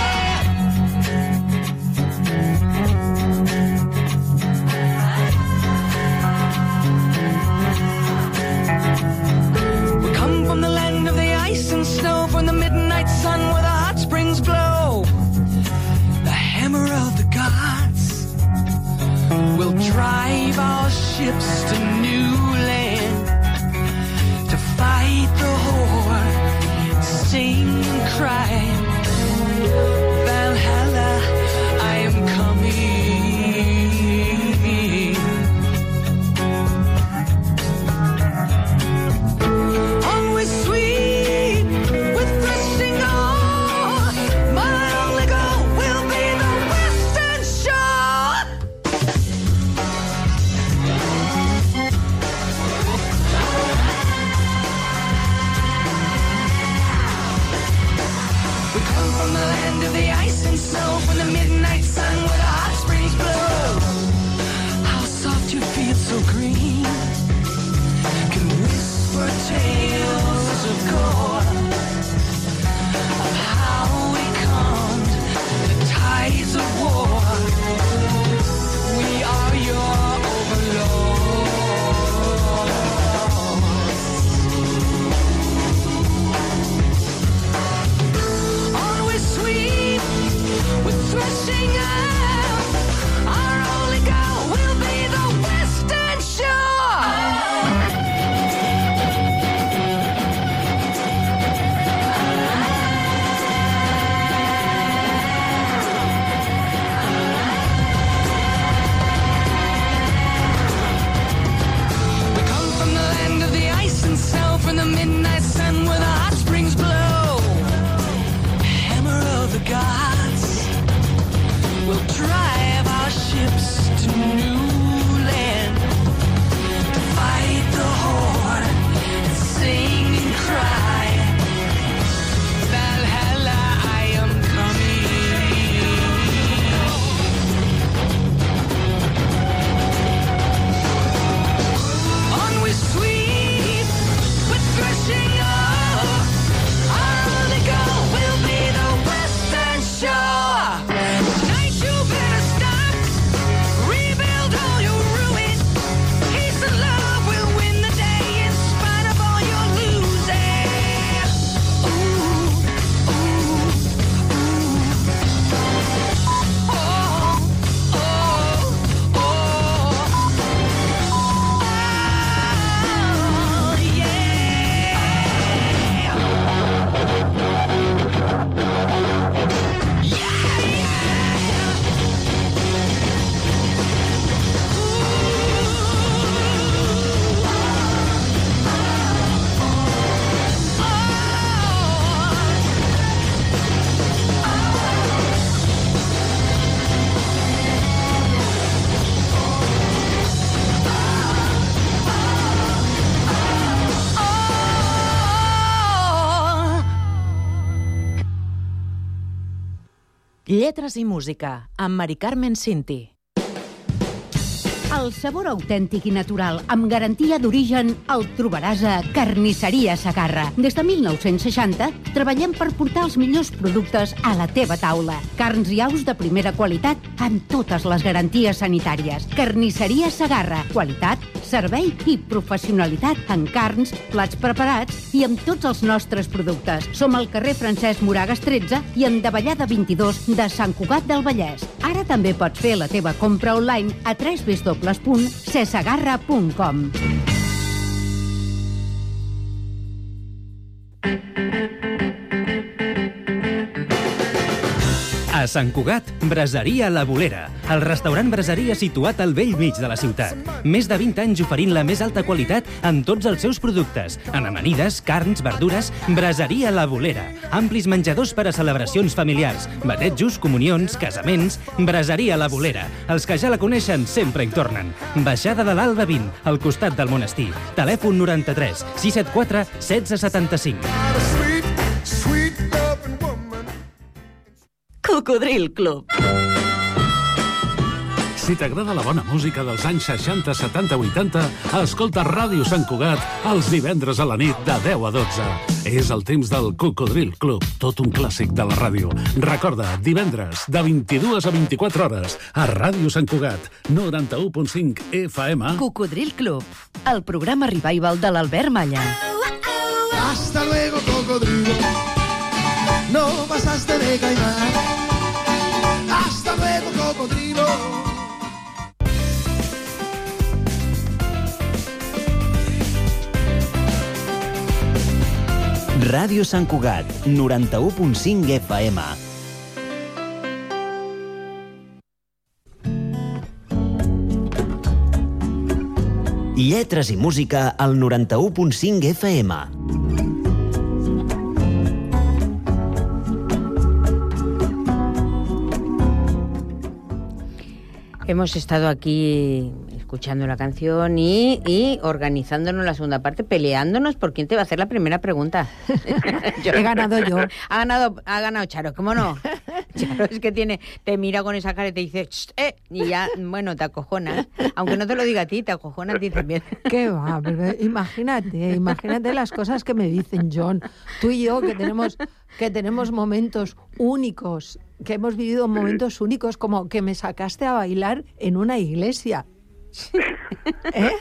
S9: We come from the land of the ice and snow, from the midnight sun where the hot springs glow. The hammer of the gods will drive our ships to new land, to fight the horde, sing and cry. Valhalla, I am coming. Always sweet with threshing on. My only goal will be the western shore. We come from the land of the ice and snow, from the midnight sun where the hot springs blow. How soft you feel, so green, can whisper tales of gore, of how we calmed the tides of war. We are your overlords. Always sweet with threshing out. Our only goal will be the western shore.
S4: Lletres i música, amb Mari Carmen Cinti.
S10: El sabor autèntic i natural, amb garantia d'origen, el trobaràs a Carnisseria Segarra. Des de mil nou-cents seixanta, treballem per portar els millors productes a la teva taula. Carns i aus de primera qualitat amb totes les garanties sanitàries. Carnisseria Segarra. Qualitat, servei i professionalitat en carns, plats preparats i amb tots els nostres productes. Som al carrer Francesc Moragas tretze i en Davallada vint-i-dos de Sant Cugat del Vallès. Ara també pots fer la teva compra online a w w w punt cesegarra punt com.
S11: A Sant Cugat, Braseria La Bolera, el restaurant braseria situat al vell mig de la ciutat. Més de vint anys oferint la més alta qualitat en tots els seus productes. En amanides, carns, verdures, Braseria La Bolera. Amplis menjadors per a celebracions familiars, batejos, comunions, casaments, Braseria La Bolera. Els que ja la coneixen sempre hi tornen. Baixada de l'Alba vint, al costat del monestir. Telèfon noranta-tres sis set quatre setze setanta-cinc.
S4: Cocodril Club.
S1: Si t'agrada la bona música dels anys seixanta, setanta, vuitanta, escolta Ràdio Sant Cugat els divendres a la nit de deu a dotze. És el temps del Cocodril Club, tot un clàssic de la ràdio. Recorda, divendres, de vint-i-dues a vint-i-quatre hores, a Ràdio Sant Cugat, noranta-u punt cinc F M.
S10: Cocodril Club, el programa revival de l'Albert Malla.
S9: Hasta luego, cocodrilo. No pasaste de caimán. Hasta luego, cocodrilo.
S3: Ràdio Sant Cugat, noranta-u punt cinc F M. Lletres i música al noranta-u punt cinc F M.
S5: Hemos estado aquí escuchando la canción y, y organizándonos la segunda parte, peleándonos por quién te va a hacer la primera pregunta.
S6: Yo, He ganado yo.
S5: Ha ganado, ha ganado Charo, ¿cómo no? Charo es que tiene, te mira con esa cara y te dice, eh, y ya, bueno, te acojona. Aunque no te lo diga a ti, te acojona a ti también.
S6: ¿Qué va? Pero imagínate, imagínate las cosas que me dicen, John. Tú y yo, que tenemos, que tenemos momentos únicos, que hemos vivido momentos únicos, como que me sacaste a bailar en una iglesia. ¿Eh?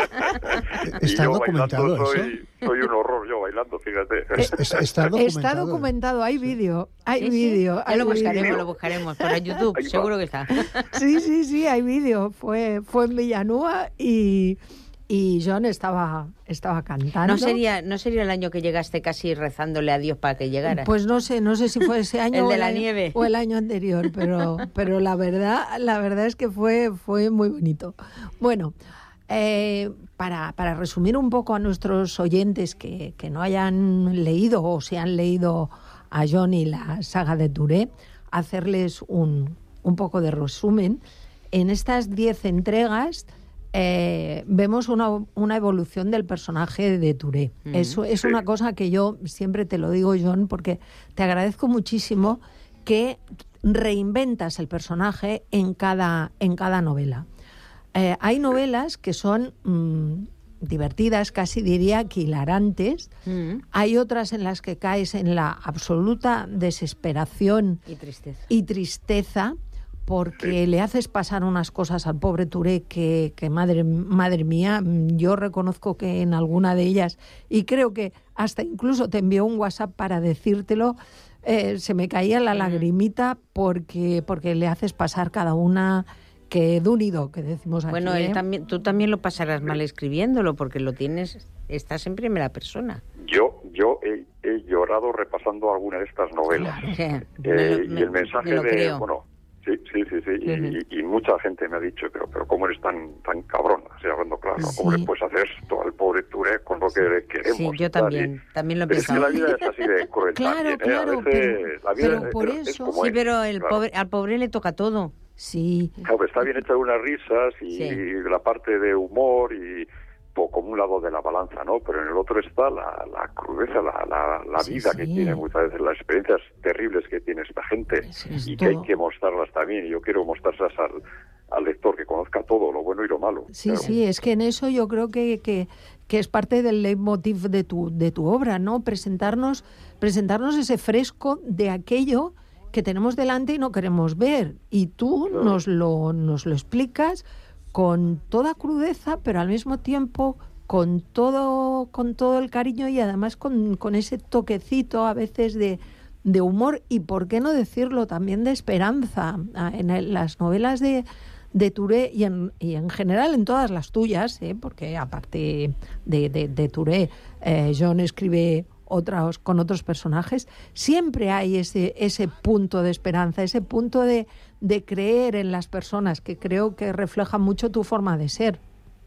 S8: Está documentado eso. Soy, soy un horror yo bailando, fíjate.
S7: Está, está documentado.
S6: Está documentado, hay vídeo, hay
S5: sí,
S6: vídeo.
S5: Sí. Ya lo buscaremos, vídeo. lo buscaremos por YouTube, seguro que está.
S6: Sí, sí, sí, hay vídeo. Fue, fue en Villanúa y... Y John estaba, estaba cantando.
S5: ¿No sería, ¿No sería el año que llegaste casi rezándole a Dios para que llegara?
S6: Pues no sé, no sé si fue ese año
S5: el
S6: o,
S5: de
S6: el
S5: la
S6: año,
S5: nieve.
S6: o el año anterior, pero, pero la verdad, la verdad es que fue, fue muy bonito. Bueno, eh, para, para resumir un poco a nuestros oyentes que, que no hayan leído o se han leído a John y la saga de Touré, hacerles un, un poco de resumen. En estas diez entregas Eh, vemos una, una evolución del personaje de Touré. Mm. Eso es una cosa que yo siempre te lo digo, John, porque te agradezco muchísimo que reinventas el personaje en cada, en cada novela. Eh, hay novelas que son mmm, divertidas, casi diría que hilarantes. Mm. Hay otras en las que caes en la absoluta desesperación
S5: y tristeza.
S6: Y tristeza porque le haces pasar unas cosas al pobre Touré que, que madre, madre mía, yo reconozco que en alguna de ellas, y creo que hasta incluso te envió un WhatsApp para decírtelo, eh, se me caía la lagrimita porque, porque le haces pasar cada una que dunido, que decimos aquí.
S5: Bueno, él
S6: ¿eh?
S5: también, tú también lo pasarás mal escribiéndolo porque lo tienes, estás en primera persona.
S8: Yo, yo he, he llorado repasando alguna de estas novelas.
S5: Claro, o sea,
S8: eh,
S5: me,
S8: y
S5: me,
S8: el mensaje
S5: me lo
S8: de,
S5: creo.
S8: bueno, sí, sí, sí, sí. Uh-huh. y, y mucha gente me ha dicho, pero, pero ¿cómo eres tan, tan cabrón? Así hablando claro, sí. ¿Cómo le puedes hacer esto al pobre Touré con lo que le queremos?
S5: Sí, yo también,
S8: y,
S5: también lo he
S8: pensado.
S5: pensado.
S8: Es que la vida es así de cruel
S6: claro,
S8: también, ¿eh?
S6: claro,
S8: A veces
S6: pero,
S8: la vida
S6: pero
S8: es,
S6: por
S8: es,
S6: eso...
S8: es como
S5: sí,
S8: es,
S5: pero el
S8: claro.
S5: pobre, al pobre le toca todo.
S6: Sí.
S8: Claro, está bien hecha unas risas y,
S5: sí.
S8: y la parte de humor y... como un lado de la balanza, ¿no? Pero en el otro está la, la crudeza, la, la, la
S6: sí,
S8: vida
S6: sí.
S8: que tiene muchas veces, las experiencias terribles que tiene esta gente,
S6: es
S8: y
S6: todo.
S8: que hay que mostrarlas también. Y yo quiero mostrarlas al, al lector, que conozca todo, lo bueno y lo malo.
S6: Sí,
S8: Pero,
S6: sí, es que en eso yo creo que, que, que es parte del leitmotiv de tu, de tu obra, ¿no? Presentarnos, presentarnos ese fresco de aquello que tenemos delante y no queremos ver. Y tú
S8: Claro.
S6: nos lo, nos lo explicas con toda crudeza, pero al mismo tiempo con todo, con todo el cariño y además con, con ese toquecito a veces de, de humor y, por qué no decirlo, también de esperanza. Ah, En el- las novelas de, de Touré y en, y en general en todas las tuyas, ¿eh? Porque aparte de, de, de Touré, eh, John escribe otros, con otros personajes, siempre hay ese, ese punto de esperanza, ese punto de, de creer en las personas, que creo que refleja mucho tu forma de ser.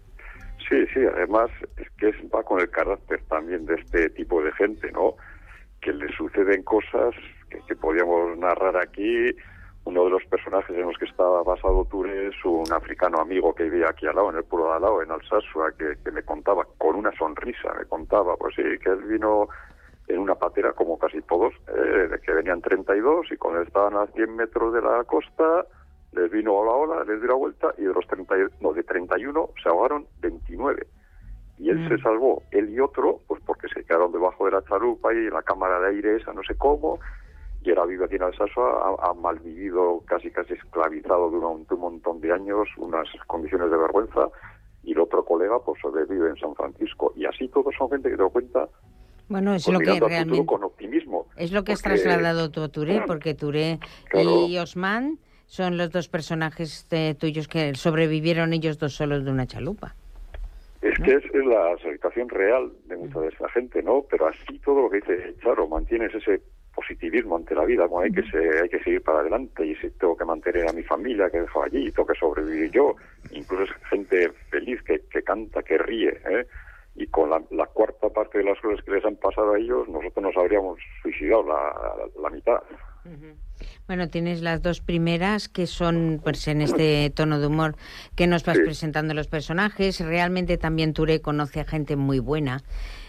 S8: Sí, sí, además es que es, va con el carácter también de este tipo de gente, ¿no? Que le suceden cosas que, que podíamos narrar aquí. Uno de los personajes en los que estaba basado Touré es un africano amigo que vivía aquí al lado, en el pueblo de al lado, en Alsasua, que, que me contaba con una sonrisa, me contaba, pues sí, que él vino en una patera, como casi todos, eh, de que venían treinta y dos y cuando estaban a cien metros de la costa, les vino a la ola, les dio la vuelta y de los treinta, no, de treinta y uno se ahogaron veintinueve. Y él mm. se salvó, él y otro, pues porque se quedaron debajo de la chalupa y en la cámara de aire esa, no sé cómo, y era vivo aquí en Alsasua, ha, ha malvivido, casi casi esclavizado durante un montón de años, unas condiciones de vergüenza, y el otro colega pues sobrevive en San Francisco. Y así todos son gente que te lo cuenta.
S5: Bueno, es
S8: pues
S5: lo que realmente...
S8: con optimismo.
S5: Es lo que
S8: porque...
S5: has trasladado tú a Touré, porque Touré claro. y Osman son los dos personajes eh, tuyos que sobrevivieron ellos dos solos de una chalupa.
S8: Es ¿no? que es, es la situación real de mucha de esa gente, ¿no? Pero así todo lo que dice Charo, mantienes ese positivismo ante la vida, como hay que se, hay que seguir para adelante, y si tengo que mantener a mi familia que he dejado allí, y tengo que sobrevivir yo, incluso es gente feliz que, que canta, que ríe, ¿eh? Y con la, la cuarta parte de las cosas que les han pasado a ellos, nosotros nos habríamos suicidado la, la, la mitad.
S5: Uh-huh. Bueno, tienes las dos primeras que son pues en este tono de humor que nos vas sí. presentando los personajes. Realmente también Touré conoce a gente muy buena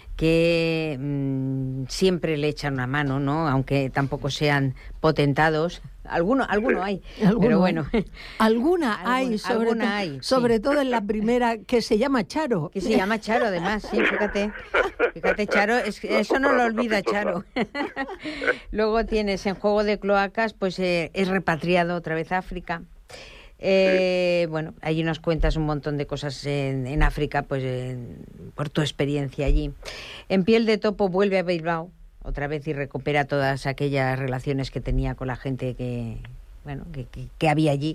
S5: que mmm, siempre le echan una mano, ¿no? Aunque tampoco sean potentados. Alguno, alguno hay, ¿Alguno? pero bueno.
S6: Alguna hay, sobre,
S5: alguna
S6: to-
S5: hay,
S6: sobre
S5: sí.
S6: todo en la primera, que se llama Charo.
S5: Que se llama Charo, además, sí, fíjate. Fíjate, Charo, es, eso no lo olvida Charo. Luego tienes en Juego de Cloacas, pues eh, es repatriado otra vez a África. Eh, sí. Bueno, allí nos cuentas un montón de cosas en, en África, pues en, por tu experiencia allí. En Piel de Topo vuelve a Bilbao otra vez y recupera todas aquellas relaciones que tenía con la gente que, bueno, que, que, que había allí.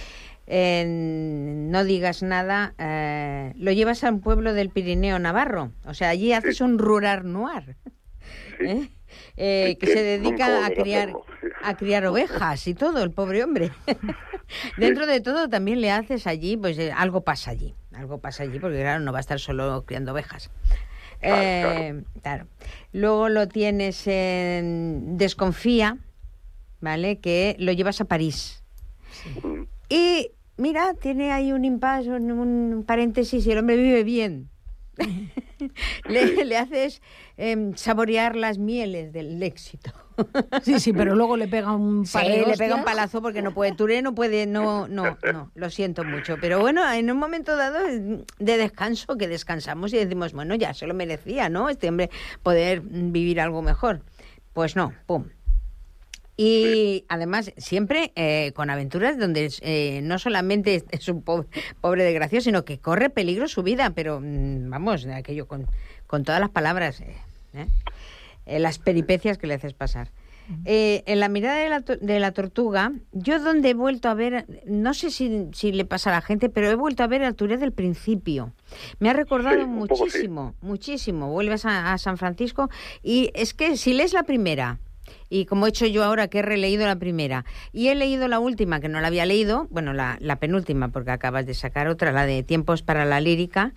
S5: En No digas nada, eh, lo llevas a un pueblo del Pirineo Navarro, o sea, allí haces sí. un rural noir. Sí. ¿Eh? Eh, que, que se dedica a criar a criar ovejas y todo, el pobre hombre. Dentro de todo también le haces allí, pues eh, algo pasa allí, algo pasa allí, porque claro, no va a estar solo criando ovejas. Eh, claro. claro. Luego lo tienes en Desconfía, ¿vale? Que lo llevas a París. Sí. Y mira, tiene ahí un impasse, un, un paréntesis, y el hombre vive bien. le, le haces eh, saborear las mieles del éxito.
S6: Sí, sí, pero luego le pega un
S5: par sí, de le pega un palazo porque no puede, Touré no puede, no, no, no, lo siento mucho. Pero bueno, en un momento dado de descanso, que descansamos y decimos, bueno, ya se lo merecía, ¿no? Este hombre poder vivir algo mejor. Pues no, pum. Y además siempre eh, con aventuras donde eh, no solamente es un pobre, pobre desgraciado, sino que corre peligro su vida, pero mmm, vamos, aquello con, con todas las palabras, eh, eh, las peripecias que le haces pasar. Eh, en La mirada de la, de la tortuga, yo donde he vuelto a ver, no sé si, si le pasa a la gente, pero he vuelto a ver a Touré del principio. Me ha recordado sí, muchísimo, sí. muchísimo. Vuelves a, a San Francisco y es que si lees la primera... Y como he hecho yo ahora, que he releído la primera, y he leído la última, que no la había leído, bueno, la, la penúltima, porque acabas de sacar otra, la de Tiempos para la lírica,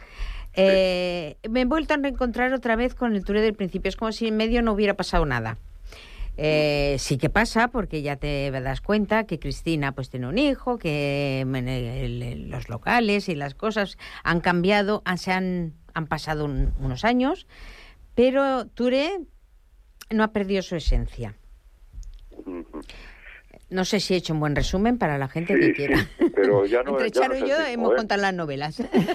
S5: eh, me he vuelto a reencontrar otra vez con el Touré del principio. Es como si en medio no hubiera pasado nada. Eh, sí que pasa, porque ya te das cuenta que Cristina pues tiene un hijo, que en el, el, los locales y las cosas han cambiado, han, se han, han pasado un, unos años, pero Ture no ha perdido su esencia. No sé si he hecho un buen resumen para la gente
S8: sí,
S5: que quiera.
S8: Sí, pero ya no,
S5: Entre
S8: ya
S5: Charo
S8: no
S5: y yo
S8: mismo,
S5: hemos
S8: ¿eh?
S5: contado las novelas.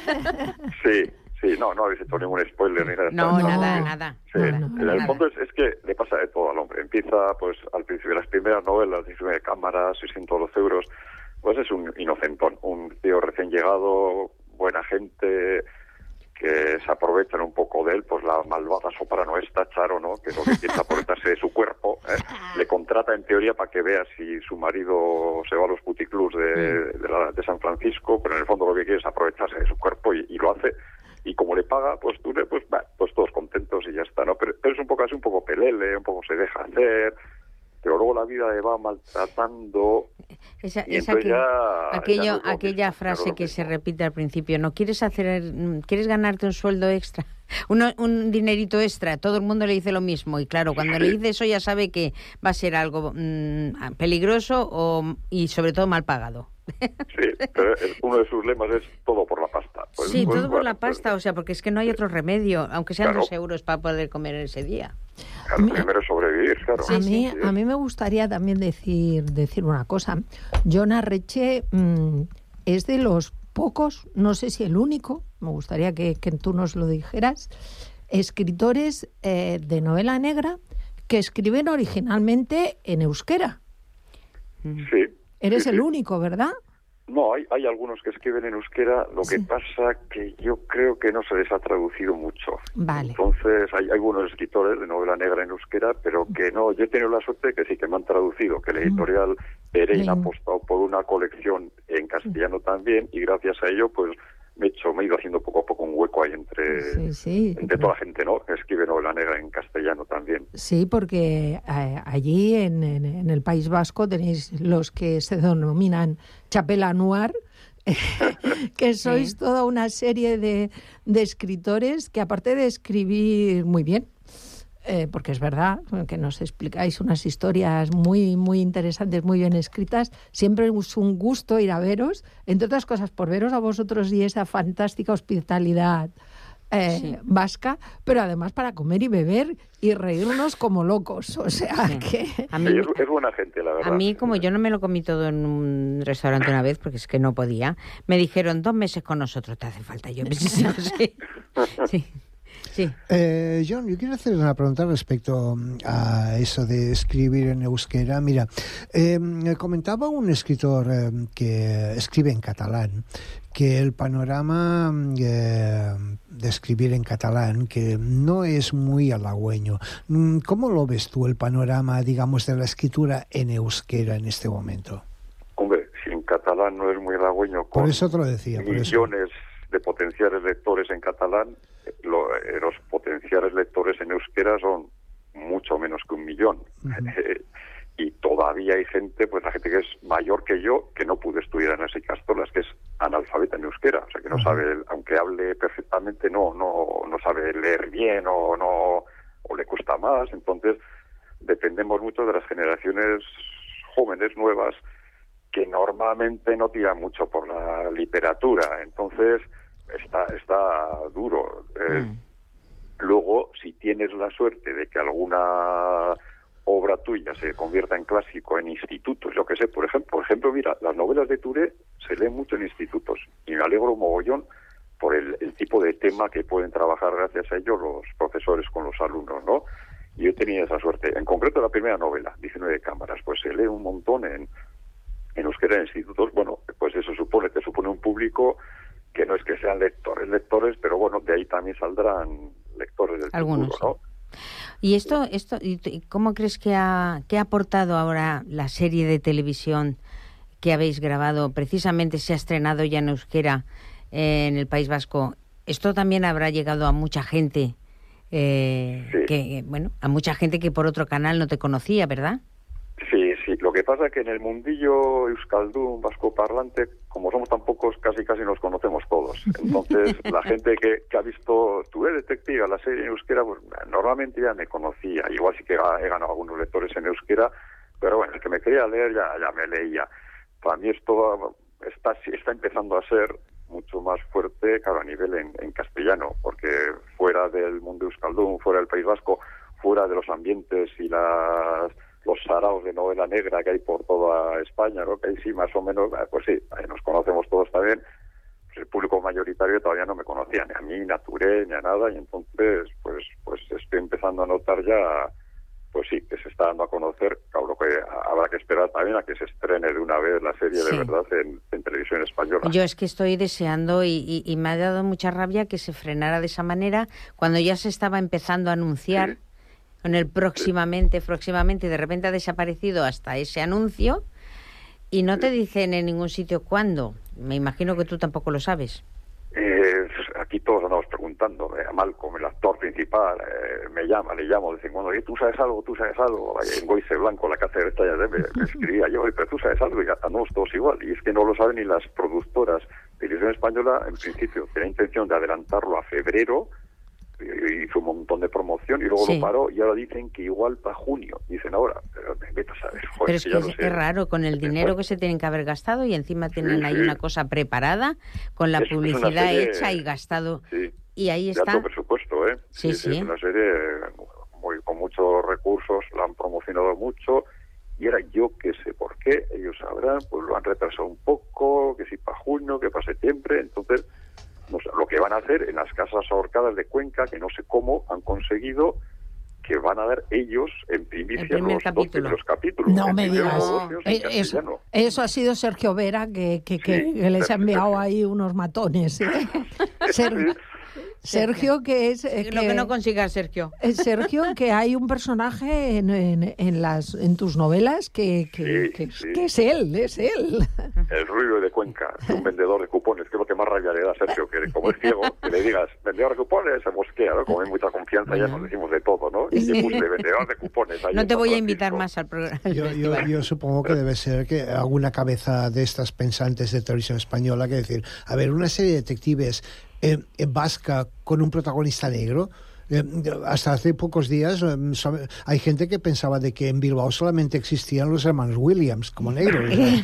S8: Sí, sí, no, no habéis hecho ningún spoiler ni nada.
S5: No,
S8: no,
S5: nada,
S8: no,
S5: nada.
S8: Sí,
S5: nada,
S8: en
S5: nada.
S8: el fondo es, es que le pasa de todo al hombre. Empieza, pues, al principio, las primeras novelas, diecinueve cámaras, seiscientos doce euros, pues es un inocentón, un tío recién llegado, buena gente, que se aprovechan un poco de él, pues la malvada soprano esta, Charo, ¿no?, que lo que quiere es aprovecharse de su cuerpo, ¿eh? Le contrata en teoría para que vea si su marido se va a los puticlubs de, de, la, de San Francisco, pero en el fondo lo que quiere es aprovecharse de su cuerpo y, y lo hace, y como le paga, pues tú, pues, bah, pues todos contentos y ya está, ¿no? Pero, pero es un poco así, un poco pelele, un poco se deja hacer, pero luego la vida le va maltratando.
S5: Esa,
S8: y
S5: esa
S8: entonces
S5: que,
S8: ya,
S5: aquello,
S8: ya no es lo
S5: aquella
S8: mismo,
S5: frase
S8: no es lo
S5: que
S8: mismo.
S5: se repite al principio, ¿no quieres hacer, quieres ganarte un sueldo extra? Uno, un dinerito extra, todo el mundo le dice lo mismo, y claro, cuando le dice eso ya sabe que va a ser algo mmm, peligroso o, y sobre todo mal pagado.
S8: Sí, pero uno de sus lemas es todo por la pasta. Pues,
S5: sí,
S8: pues,
S5: todo por
S8: bueno,
S5: la pasta,
S8: pues,
S5: o sea, porque es que no hay otro remedio, aunque sean
S8: claro.
S5: dos euros para poder comer ese día.
S8: Claro,
S6: Mi-
S8: primero es sobrevivir, claro.
S6: A mí, a mí me gustaría también decir, decir una cosa. John Arreche mm, es de los pocos, no sé si el único, me gustaría que, que tú nos lo dijeras, escritores eh, de novela negra que escriben originalmente en euskera.
S8: Sí.
S6: Eres
S8: sí,
S6: el
S8: sí.
S6: único, ¿verdad?
S8: No, hay, hay algunos que escriben en euskera, lo que
S6: Sí.
S8: pasa que yo creo que no se les ha traducido mucho.
S6: Vale.
S8: Entonces, hay, hay buenos escritores de novela negra en euskera, pero que no, yo he tenido la suerte de que sí que me han traducido, que la editorial Pereira ha
S6: Bien.
S8: apostado por una colección en castellano también, y gracias a ello, pues, me he hecho, me he ido haciendo poco a poco un hueco ahí entre,
S6: Sí, sí.
S8: entre toda la gente, ¿no?, que escribe novela negra en castellano también.
S6: Sí, porque eh, allí en, en, en el País Vasco tenéis los que se denominan Chapela Noir, que sois
S5: Sí.
S6: toda una serie de, de escritores que, aparte de escribir muy bien, eh, porque es verdad que nos explicáis unas historias muy, muy interesantes, muy bien escritas, siempre es un gusto ir a veros, entre otras cosas por veros a vosotros y esa fantástica hospitalidad eh,
S5: Sí.
S6: vasca, pero además para comer y beber y reírnos como locos, o sea
S5: Sí.
S6: que...
S5: A
S8: Sí,
S5: mí,
S8: es, es buena gente, la verdad.
S5: A mí, como yo no me lo comí todo en un restaurante una vez, porque es que no podía, me dijeron dos meses con nosotros, te hace falta. Yo pensé, sí, sí, sí, sí.
S7: Eh, John, yo quiero hacer una pregunta respecto a eso de escribir en euskera. Mira, eh, comentaba un escritor eh, que escribe en catalán que el panorama eh, de escribir en catalán que no es muy halagüeño. ¿Cómo lo ves tú el panorama, digamos, de la escritura en euskera en este momento?
S8: Hombre, si en catalán no es muy halagüeño, con
S7: Por eso te lo decía. Por eso.
S8: millones de potenciales lectores en catalán, lo- eh, los potenciales lectores en euskera son mucho menos que un millón.
S7: Ujú.
S8: Y todavía hay gente, pues la gente que es mayor que yo, que no pudo estudiar en ese Castolas, que es analfabeta en euskera, o sea que no
S7: Ujú.
S8: sabe, aunque hable perfectamente, no no no sabe leer bien o no o le cuesta más. Entonces dependemos mucho de las generaciones jóvenes nuevas que normalmente no tiran mucho por la literatura. Entonces está está duro. Eh,
S5: Mm.
S8: Luego, si tienes la suerte de que alguna obra tuya se convierta en clásico en institutos, yo que sé, por ejemplo, por ejemplo, mira, las novelas de Touré se leen mucho en institutos y me alegro un mogollón por el, el tipo de tema que pueden trabajar gracias a ello los profesores con los alumnos, ¿no? Y yo tenía esa suerte. En concreto, la primera novela, diecinueve cámaras, pues se lee un montón en, en euskera en institutos. Bueno, pues eso supone, te supone un público que no es que sean lectores, lectores, pero bueno, de ahí también saldrán lectores del
S5: Algunos,
S8: futuro, ¿no?
S5: ¿Y esto, esto, y t- cómo crees que ha, que ha aportado ahora la serie de televisión que habéis grabado? Precisamente se ha estrenado ya en euskera eh, en el País Vasco. Esto también habrá llegado a mucha gente, eh,
S8: Sí.
S5: que bueno, a mucha gente que por otro canal no te conocía, ¿verdad?
S8: Sí, sí. Lo que pasa es que en el mundillo euskaldun vasco parlante, como somos tan pocos, casi casi nos conocemos todos. Entonces, la gente que, que ha visto Tu detective, la serie en euskera, pues normalmente ya me conocía. Igual sí que he ganado algunos lectores en euskera, pero bueno, el que me quería leer ya, ya me leía. Para mí esto está, está empezando a ser mucho más fuerte, claro, a nivel en, en castellano, porque fuera del mundo euskaldún, fuera del País Vasco, fuera de los ambientes y las... los saraos de novela negra que hay por toda España, ¿no? Que ahí sí, más o menos, pues sí, ahí nos conocemos todos también. Pues el público mayoritario todavía no me conocía, ni a mí, ni a Touré, ni a nada, y entonces, pues pues estoy empezando a notar ya, pues sí, que se está dando a conocer. Claro que habrá que esperar también a que se estrene de una vez la serie
S5: sí.
S8: de verdad en, en televisión española.
S5: Yo es que estoy deseando y, y, y me ha dado mucha rabia que se frenara de esa manera cuando ya se estaba empezando a anunciar... Sí. Con el próximamente, próximamente, y de repente ha desaparecido hasta ese anuncio y no te dicen en ningún sitio cuándo. Me imagino que tú tampoco lo sabes.
S8: Eh, aquí todos andamos preguntando. Eh, a Malcolm, el actor principal, eh, me llama, le llamo, de vez en cuando, ¿tú sabes algo? ¿Tú sabes algo? En Goice Blanco, la casa de esta ya me, me escribía yo, pero tú sabes algo, y ya andamos todos igual. Y es que no lo saben ni las productoras. Televisión Española, en principio, tenía intención de adelantarlo a febrero, hizo un montón de promoción y luego
S5: sí.
S8: lo paró, y ahora dicen que igual para junio, dicen ahora, pero vete a saber. Joder,
S5: pero es que,
S8: que
S5: es, es raro, con el dinero que se tienen que haber gastado y encima tienen sí, ahí sí. una cosa preparada, con la es, publicidad es serie, hecha y gastado,
S8: sí,
S5: y ahí está.
S8: De alto presupuesto, ¿eh?
S5: Sí, sí.
S8: sí. Es una serie muy, con muchos recursos, la han promocionado mucho, y ahora yo que sé por qué, ellos sabrán, pues lo han retrasado un poco, que si para junio, que para septiembre, entonces... No sé, lo que van a hacer en las casas ahorcadas de Cuenca, que no sé cómo han conseguido que van a dar ellos en primicia los dos primeros capítulos.
S6: No me digas. Eh, eso, eso ha sido Sergio Vera, que, que, que, sí, que les ha enviado ahí unos matones. ¿eh? Ser, Sergio, que es... Eh,
S5: Lo que, que no consiga Sergio.
S6: Es Sergio, que hay un personaje en, en, en, las, en tus novelas que, que, sí, que, sí. que es él, es él.
S8: El Rubio de Cuenca, un vendedor de cupones, que es lo que más rabia le da a Sergio, que como es ciego, que le digas, vendedor de cupones, se mosquea, ¿no? Como hay mucha confianza, ya nos decimos de todo, ¿no? Y le puse vendedor de cupones.
S5: No te voy a invitar más al programa.
S7: Yo, yo, yo supongo que debe ser que alguna cabeza de estas pensantes de televisión española que decir, a ver, una serie de detectives eh, vasca con un protagonista negro. Eh, hasta hace pocos días eh, hay gente que pensaba de que en Bilbao solamente existían los hermanos Williams como negros. ¿eh?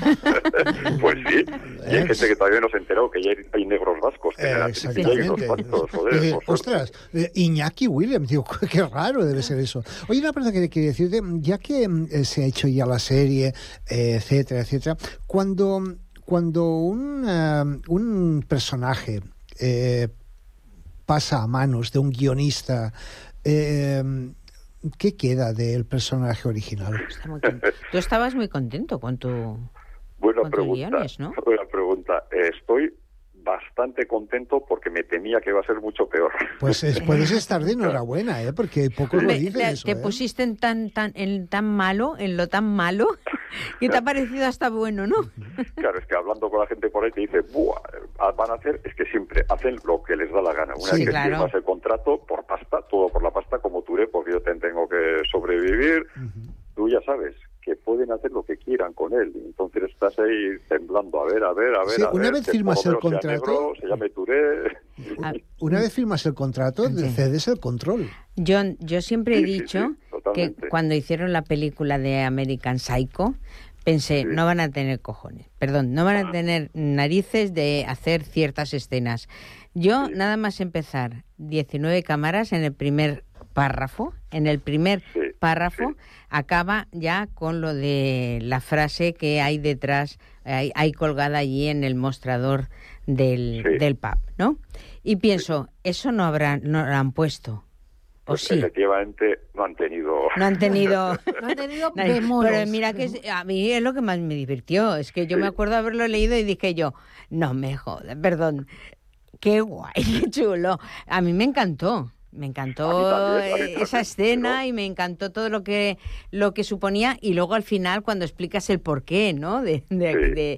S8: Pues sí, y hay gente que todavía no se enteró que ya hay negros vascos. Que
S7: eh, exactamente. Cuantos, joder, eh, ostras, eh, Iñaki Williams, digo, qué raro debe ser eso. Oye, una pregunta que quería decirte, ya que eh, se ha hecho ya la serie, eh, etcétera, etcétera, cuando, cuando un, uh, un personaje eh, pasa a manos de un guionista, eh, ¿qué queda del personaje original?
S5: Está muy Tú estabas muy contento con tu
S8: buena
S5: con
S8: pregunta,
S5: guiones, ¿no?
S8: Buena pregunta. Estoy bastante contento porque me temía que iba a ser mucho peor.
S7: Pues es, puedes estar de enhorabuena, ¿eh? Porque pocos lo dicen
S5: te,
S7: eso.
S5: Te
S7: ¿eh?
S5: pusiste en tan, tan, en tan malo, en lo tan malo, que te ha parecido hasta bueno, ¿no?
S8: Claro, es que hablando con la gente por ahí te dice, ¡buah! Van a hacer, es que siempre hacen lo que les da la gana. Una
S5: sí,
S8: vez que
S5: claro.
S8: firmas el contrato, por pasta, todo por la pasta, como Touré, porque yo te tengo que sobrevivir. Uh-huh. Tú ya sabes que pueden hacer lo que quieran con él. Entonces estás ahí temblando, a ver, a ver, a ver.
S7: Sí,
S8: a
S7: una
S8: ver,
S7: vez firmas el contrato...
S8: Negro, se llame Touré.
S7: Una vez firmas el contrato, sí. cedes el control.
S5: Yo, yo siempre he
S8: sí,
S5: dicho
S8: sí, sí,
S5: que cuando hicieron la película de American Psycho, pensé, sí. no van a tener cojones, perdón, no van a tener narices de hacer ciertas escenas. Yo, sí. nada más empezar, diecinueve cámaras en el primer párrafo, en el primer sí, párrafo, sí. acaba ya con lo de la frase que hay detrás, hay, hay colgada allí en el mostrador del, sí. del pub, ¿no? Y pienso, sí. eso no habrán, no lo han puesto. ¿O
S8: pues
S5: sí?
S8: Efectivamente no han tenido...
S5: No han tenido...
S6: no han tenido
S5: Pero mira que es, a mí es lo que más me divirtió. Es que yo sí. me acuerdo haberlo leído y dije yo, no me jodas, perdón, qué guay, qué chulo. A mí me encantó. Me encantó
S8: también, también,
S5: esa
S8: también,
S5: escena
S8: pero...
S5: y me encantó todo lo que lo que suponía y luego al final cuando explicas el porqué, ¿no? De, de,
S8: Sí.
S5: de,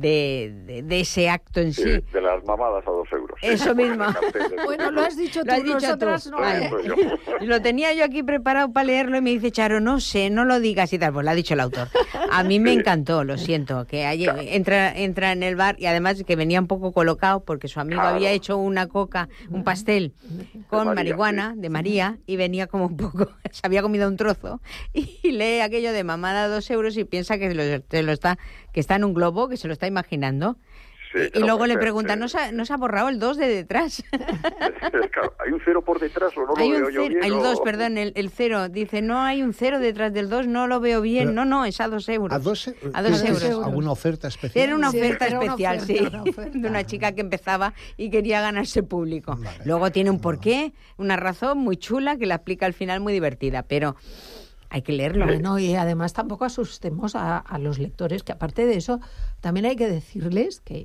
S5: de, de, de ese acto en sí.
S8: Sí, de las mamadas a dos euros.
S5: Eso mismo.
S6: Bueno, lo has dicho
S5: Lo has
S6: tú,
S5: dicho
S6: nosotras
S5: tú.
S6: no.
S5: Vale.
S6: ¿eh?
S8: Pues yo.
S5: Lo tenía yo aquí preparado para leerlo y me dice Charo, no sé, no lo digas y tal. Pues lo ha dicho el autor. A mí me encantó, lo siento, que hay- entra, entra en el bar y además que venía un poco colocado porque su amigo
S8: Claro.
S5: había hecho una coca, un pastel con
S8: María,
S5: marihuana
S8: sí.
S5: de María y venía como un poco, se había comido un trozo y lee aquello de mamada a dos euros y piensa que, lo, se lo está, que está en un globo, que se lo está imaginando.
S8: Sí,
S5: y, y luego le
S8: pero,
S5: pregunta,
S8: sí.
S5: ¿no se, ha, ¿no se ha borrado el dos de detrás?
S8: Claro, ¿hay un cero por detrás o no
S5: hay
S8: lo
S5: un
S8: veo yo
S5: cero,
S8: bien?
S5: el
S8: o-
S5: dos, perdón, el, el cero. Dice, no hay un cero detrás del dos, no lo veo bien.
S7: Pero-
S5: no, no, es a dos euros.
S7: ¿A dos,
S5: A dos
S7: ¿Es
S5: euros.
S7: ¿Alguna oferta especial?
S5: Era una
S6: Sí,
S5: oferta
S6: era una
S5: especial,
S6: oferta,
S5: sí,
S6: una oferta.
S5: de una chica que empezaba y quería ganarse público.
S7: Vale.
S5: Luego tiene un porqué, una razón muy chula que la explica al final muy divertida, pero hay que leerlo.
S6: Bueno, y además tampoco asustemos a, a los lectores, que aparte de eso, también hay que decirles que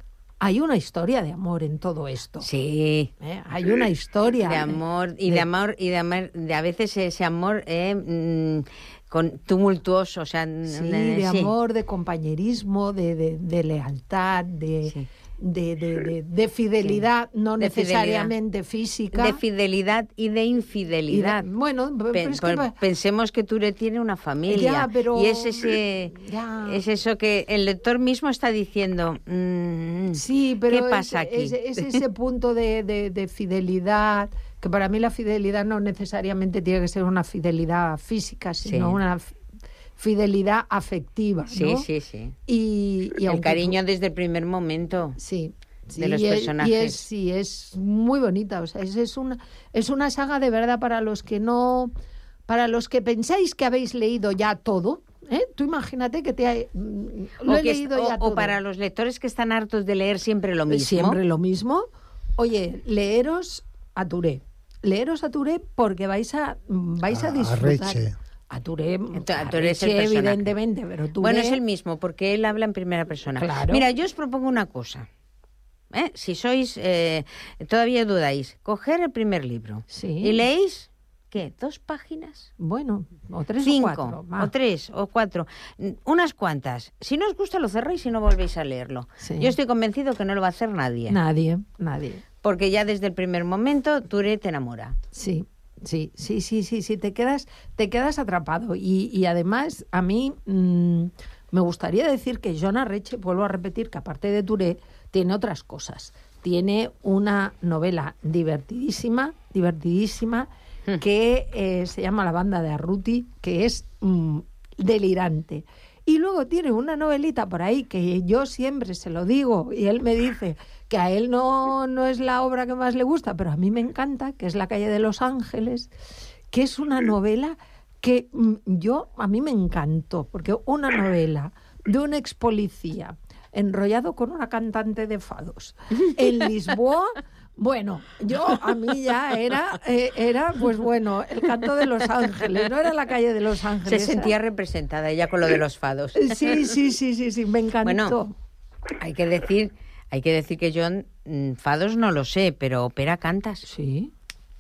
S6: hay una historia de amor en todo esto.
S5: Sí.
S6: ¿eh? Hay una historia
S5: De amor, y de,
S6: de-
S5: amor, y de amor, de a veces ese amor eh, mm, con tumultuoso, o sea,
S6: Sí,
S5: eh,
S6: de
S5: sí.
S6: amor, de compañerismo, de, de, de lealtad, de,
S5: Sí.
S6: de, de, de- de fidelidad, no
S5: De
S6: necesariamente física.
S5: De fidelidad y de
S6: y de-
S5: infidelidad.
S6: bueno, pero
S5: Pen-
S6: es que
S5: por- pensemos que Touré tiene una familia
S6: Ya, pero-
S5: y es ese
S6: Ya.
S5: es eso que el lector mismo está diciendo mm,
S6: Sí, pero
S5: ¿qué pasa
S6: es,
S5: aquí?
S6: Es, es ese punto de, de- de fidelidad, que para mí la fidelidad no necesariamente tiene que ser una fidelidad física, sino
S5: Sí.
S6: una f- fidelidad afectiva,
S5: Sí,
S6: ¿no?
S5: sí, sí.
S6: Y, y
S5: El
S6: aunque
S5: cariño
S6: tú-
S5: desde el primer momento.
S6: sí, sí,
S5: de los
S6: y es-
S5: personajes.
S6: Y es, sí, es muy bonita. O sea, es, es una, es una saga de verdad para los que no... Para los que pensáis que habéis leído ya todo, ¿eh? Tú imagínate que te ha, mm, lo
S5: O,
S6: he
S5: que es-
S6: leído
S5: o-
S6: ya
S5: o
S6: todo.
S5: para los lectores que están hartos de leer siempre lo mismo.
S6: Siempre lo mismo. Oye, leeros a Touré. Leeros a Touré porque vais a vais a
S7: A- a
S6: disfrutar.
S7: Reche.
S6: A Touré,
S5: A Touré es el
S6: Reche,
S5: personaje.
S6: evidentemente, pero Touré...
S5: Bueno, es el mismo, porque él habla en primera persona.
S6: Claro.
S5: Mira, yo os propongo una cosa. ¿eh? Si sois, eh, todavía dudáis, coger el primer libro
S6: Sí.
S5: y leéis, ¿qué? ¿Dos páginas?
S6: Bueno, o tres
S5: Cinco,
S6: o cuatro. va.
S5: o tres, o cuatro, mm, unas cuantas. Si no os gusta, lo cerráis y no volvéis a leerlo.
S6: Sí.
S5: Yo estoy convencido que no lo va a hacer nadie.
S6: Nadie, nadie.
S5: Porque ya desde el primer momento Touré te enamora.
S6: Sí, sí, sí, sí, sí, sí, te quedas, te quedas atrapado. Y, y además, a mí mm, me gustaría decir que Joan Arreche, vuelvo a repetir, que aparte de Touré, tiene otras cosas. Tiene una novela divertidísima, divertidísima,
S5: Hmm.
S6: que eh, se llama La banda de Arruti, que es mm, delirante. Y luego tiene una novelita por ahí que yo siempre se lo digo y él me dice que a él no, no es la obra que más le gusta, pero a mí me encanta, que es La calle de los Ángeles, que es una novela que mm, yo, a mí me encantó, porque una novela de un ex policía enrollado con una cantante de fados en Lisboa. Bueno, yo a mí ya era, eh, era pues bueno, el canto de Los Ángeles, no era La calle de Los
S5: Se
S6: Ángeles.
S5: sentía representada ella con lo de los fados.
S6: Sí, sí, sí, sí, sí, me encantó.
S5: Bueno, hay que decir, hay que decir que yo mm, fados no lo sé, pero ópera cantas.
S6: Sí.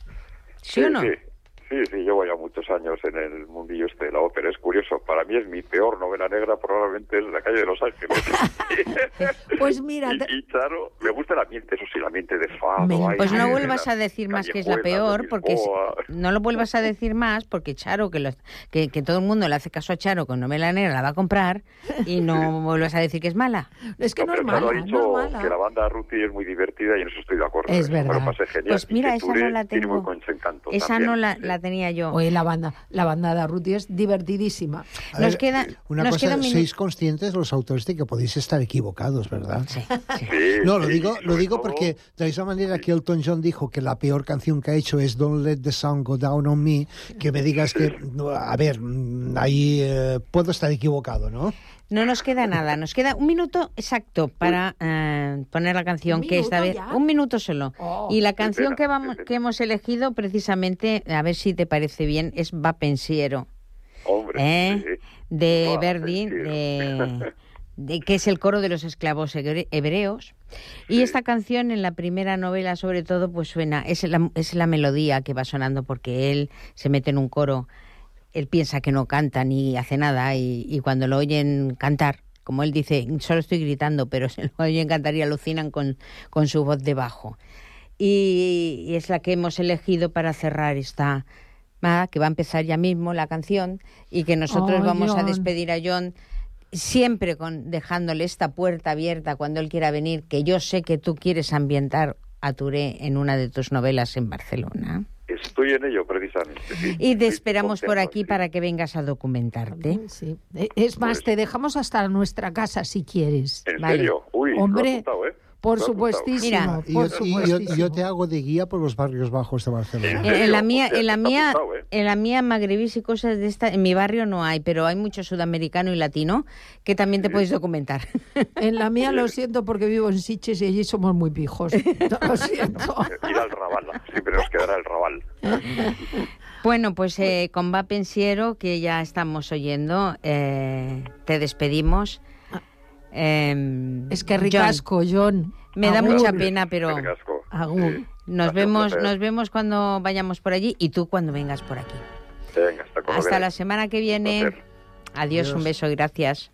S5: ¿Sí o no?
S8: Sí, sí, sí, llevo ya muchos años en el mundillo este de la ópera. Es curioso, para mí es mi peor novela negra, probablemente es La calle de los Ángeles.
S6: Pues mira,
S8: y,
S6: te-
S8: y claro, me gusta el ambiente, eso sí, el ambiente de fado.
S6: Me-
S8: ahí,
S5: Pues no
S8: de
S5: vuelvas
S8: las
S5: a decir más que es la
S8: callejuelas de
S5: peor, porque es-
S8: Lisboa.
S5: no lo vuelvas a decir más, porque Charo, que, los- que, que todo el mundo le hace caso a Charo con novela negra, la va a comprar y no vuelvas a decir que es mala.
S6: es que no,
S8: pero
S6: es
S8: Charo
S6: mala,
S8: ha dicho
S6: no es mala.
S8: que la banda Ruti es muy divertida y en eso estoy de acuerdo.
S6: Es
S8: Me lo
S6: verdad.
S8: pasé genial.
S5: Pues
S8: Y
S5: mira,
S8: que
S5: esa
S8: Touré
S5: no la
S8: tiene muy
S5: tengo.
S8: buen encanto
S5: Esa
S8: también,
S5: no la,
S8: sí.
S5: la tenía yo.
S6: Oye, la banda, la banda de Arruti es divertidísima.
S7: A
S5: Nos
S7: ver,
S5: queda,
S7: Una
S5: nos
S7: cosa,
S5: queda un minuto.
S7: sois conscientes los autores de que podéis estar equivocados, ¿verdad?
S5: Sí, sí.
S8: Sí,
S7: No, lo
S8: sí,
S7: digo,
S8: y
S7: lo
S8: sobre
S7: digo
S8: todo-
S7: porque de la misma manera que Elton John dijo que la peor canción que ha hecho es Don't Let the Sun Go Down on Me, que me digas que, no, a ver, mm, ahí eh, puedo estar equivocado, ¿no?
S5: No nos queda nada, nos queda un minuto exacto para eh, poner la canción
S6: ¿Un
S5: que esta vez,
S6: minuto ya?
S5: un minuto solo.
S6: Oh,
S5: y la
S8: qué
S5: canción
S8: pena,
S5: que vamos,
S8: qué pena.
S5: que hemos elegido precisamente, a ver si te parece bien, es Va Pensiero,
S8: Hombre,
S5: ¿eh?
S8: sí.
S5: de
S8: Va
S5: Verdi,
S8: Pensiero.
S5: de, de- que es el coro de los esclavos hebre- hebreos. Y esta canción en la primera novela, sobre todo, pues suena, es la, es la melodía que va sonando porque él se mete en un coro, él piensa que no canta ni hace nada y, y cuando lo oyen cantar, como él dice, solo estoy gritando, pero se lo oyen cantar y alucinan con, con su voz de bajo. Y, y es la que hemos elegido para cerrar esta, ¿va? Que va a empezar ya mismo la canción y que nosotros
S6: oh,
S5: vamos
S6: John.
S5: a despedir a John siempre con dejándole esta puerta abierta cuando él quiera venir, que yo sé que tú quieres ambientar a Touré en una de tus novelas en Barcelona.
S8: Estoy en ello, precisamente. Sí.
S5: Y te
S8: Sí,
S5: esperamos por
S8: contento,
S5: aquí
S8: sí.
S5: para que vengas a documentarte.
S6: Sí. Es más, te dejamos hasta nuestra casa si quieres.
S8: ¿En
S5: Vale.
S8: serio? Uy,
S6: Hombre,
S8: lo he apuntado, ¿eh?
S6: Por
S8: Lo he apuntado.
S6: supuestísimo,
S5: Mira,
S7: Y
S6: por
S7: yo, y yo-
S6: supuestísimo.
S7: yo te hago de guía por los barrios bajos de Barcelona.
S8: ¿En
S5: En, en la
S8: serio?
S5: mía,
S8: Hostia,
S5: en la
S8: está
S5: mía,
S8: apuntado, ¿eh?
S5: en la mía magrebís y cosas de esta, en mi barrio no hay, pero hay mucho sudamericano y latino que también te puedes documentar.
S6: En la mía lo siento porque vivo en Sitges y allí somos muy pijos. Lo siento.
S8: Ir al Raval, siempre nos quedará el Raval.
S5: Bueno, pues eh, con Va Pensiero, que ya estamos oyendo, eh, te despedimos. Eh,
S6: Es que
S5: John,
S6: ricasco, John.
S5: me da
S6: Agur.
S5: mucha pena, pero
S8: Qué casco.
S6: Agur.
S5: nos
S8: Ha sido un
S5: vemos,
S8: placer.
S5: nos vemos cuando vayamos por allí y tú cuando vengas por aquí.
S8: Venga, hasta cuando
S5: Hasta la
S8: queráis.
S5: semana que viene.
S8: placer.
S5: Adiós, un beso y gracias.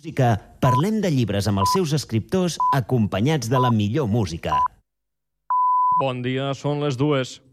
S3: Música, parlem de llibres amb els seus escriptors acompanyats de la millor música.
S12: Bon dia, són les dues.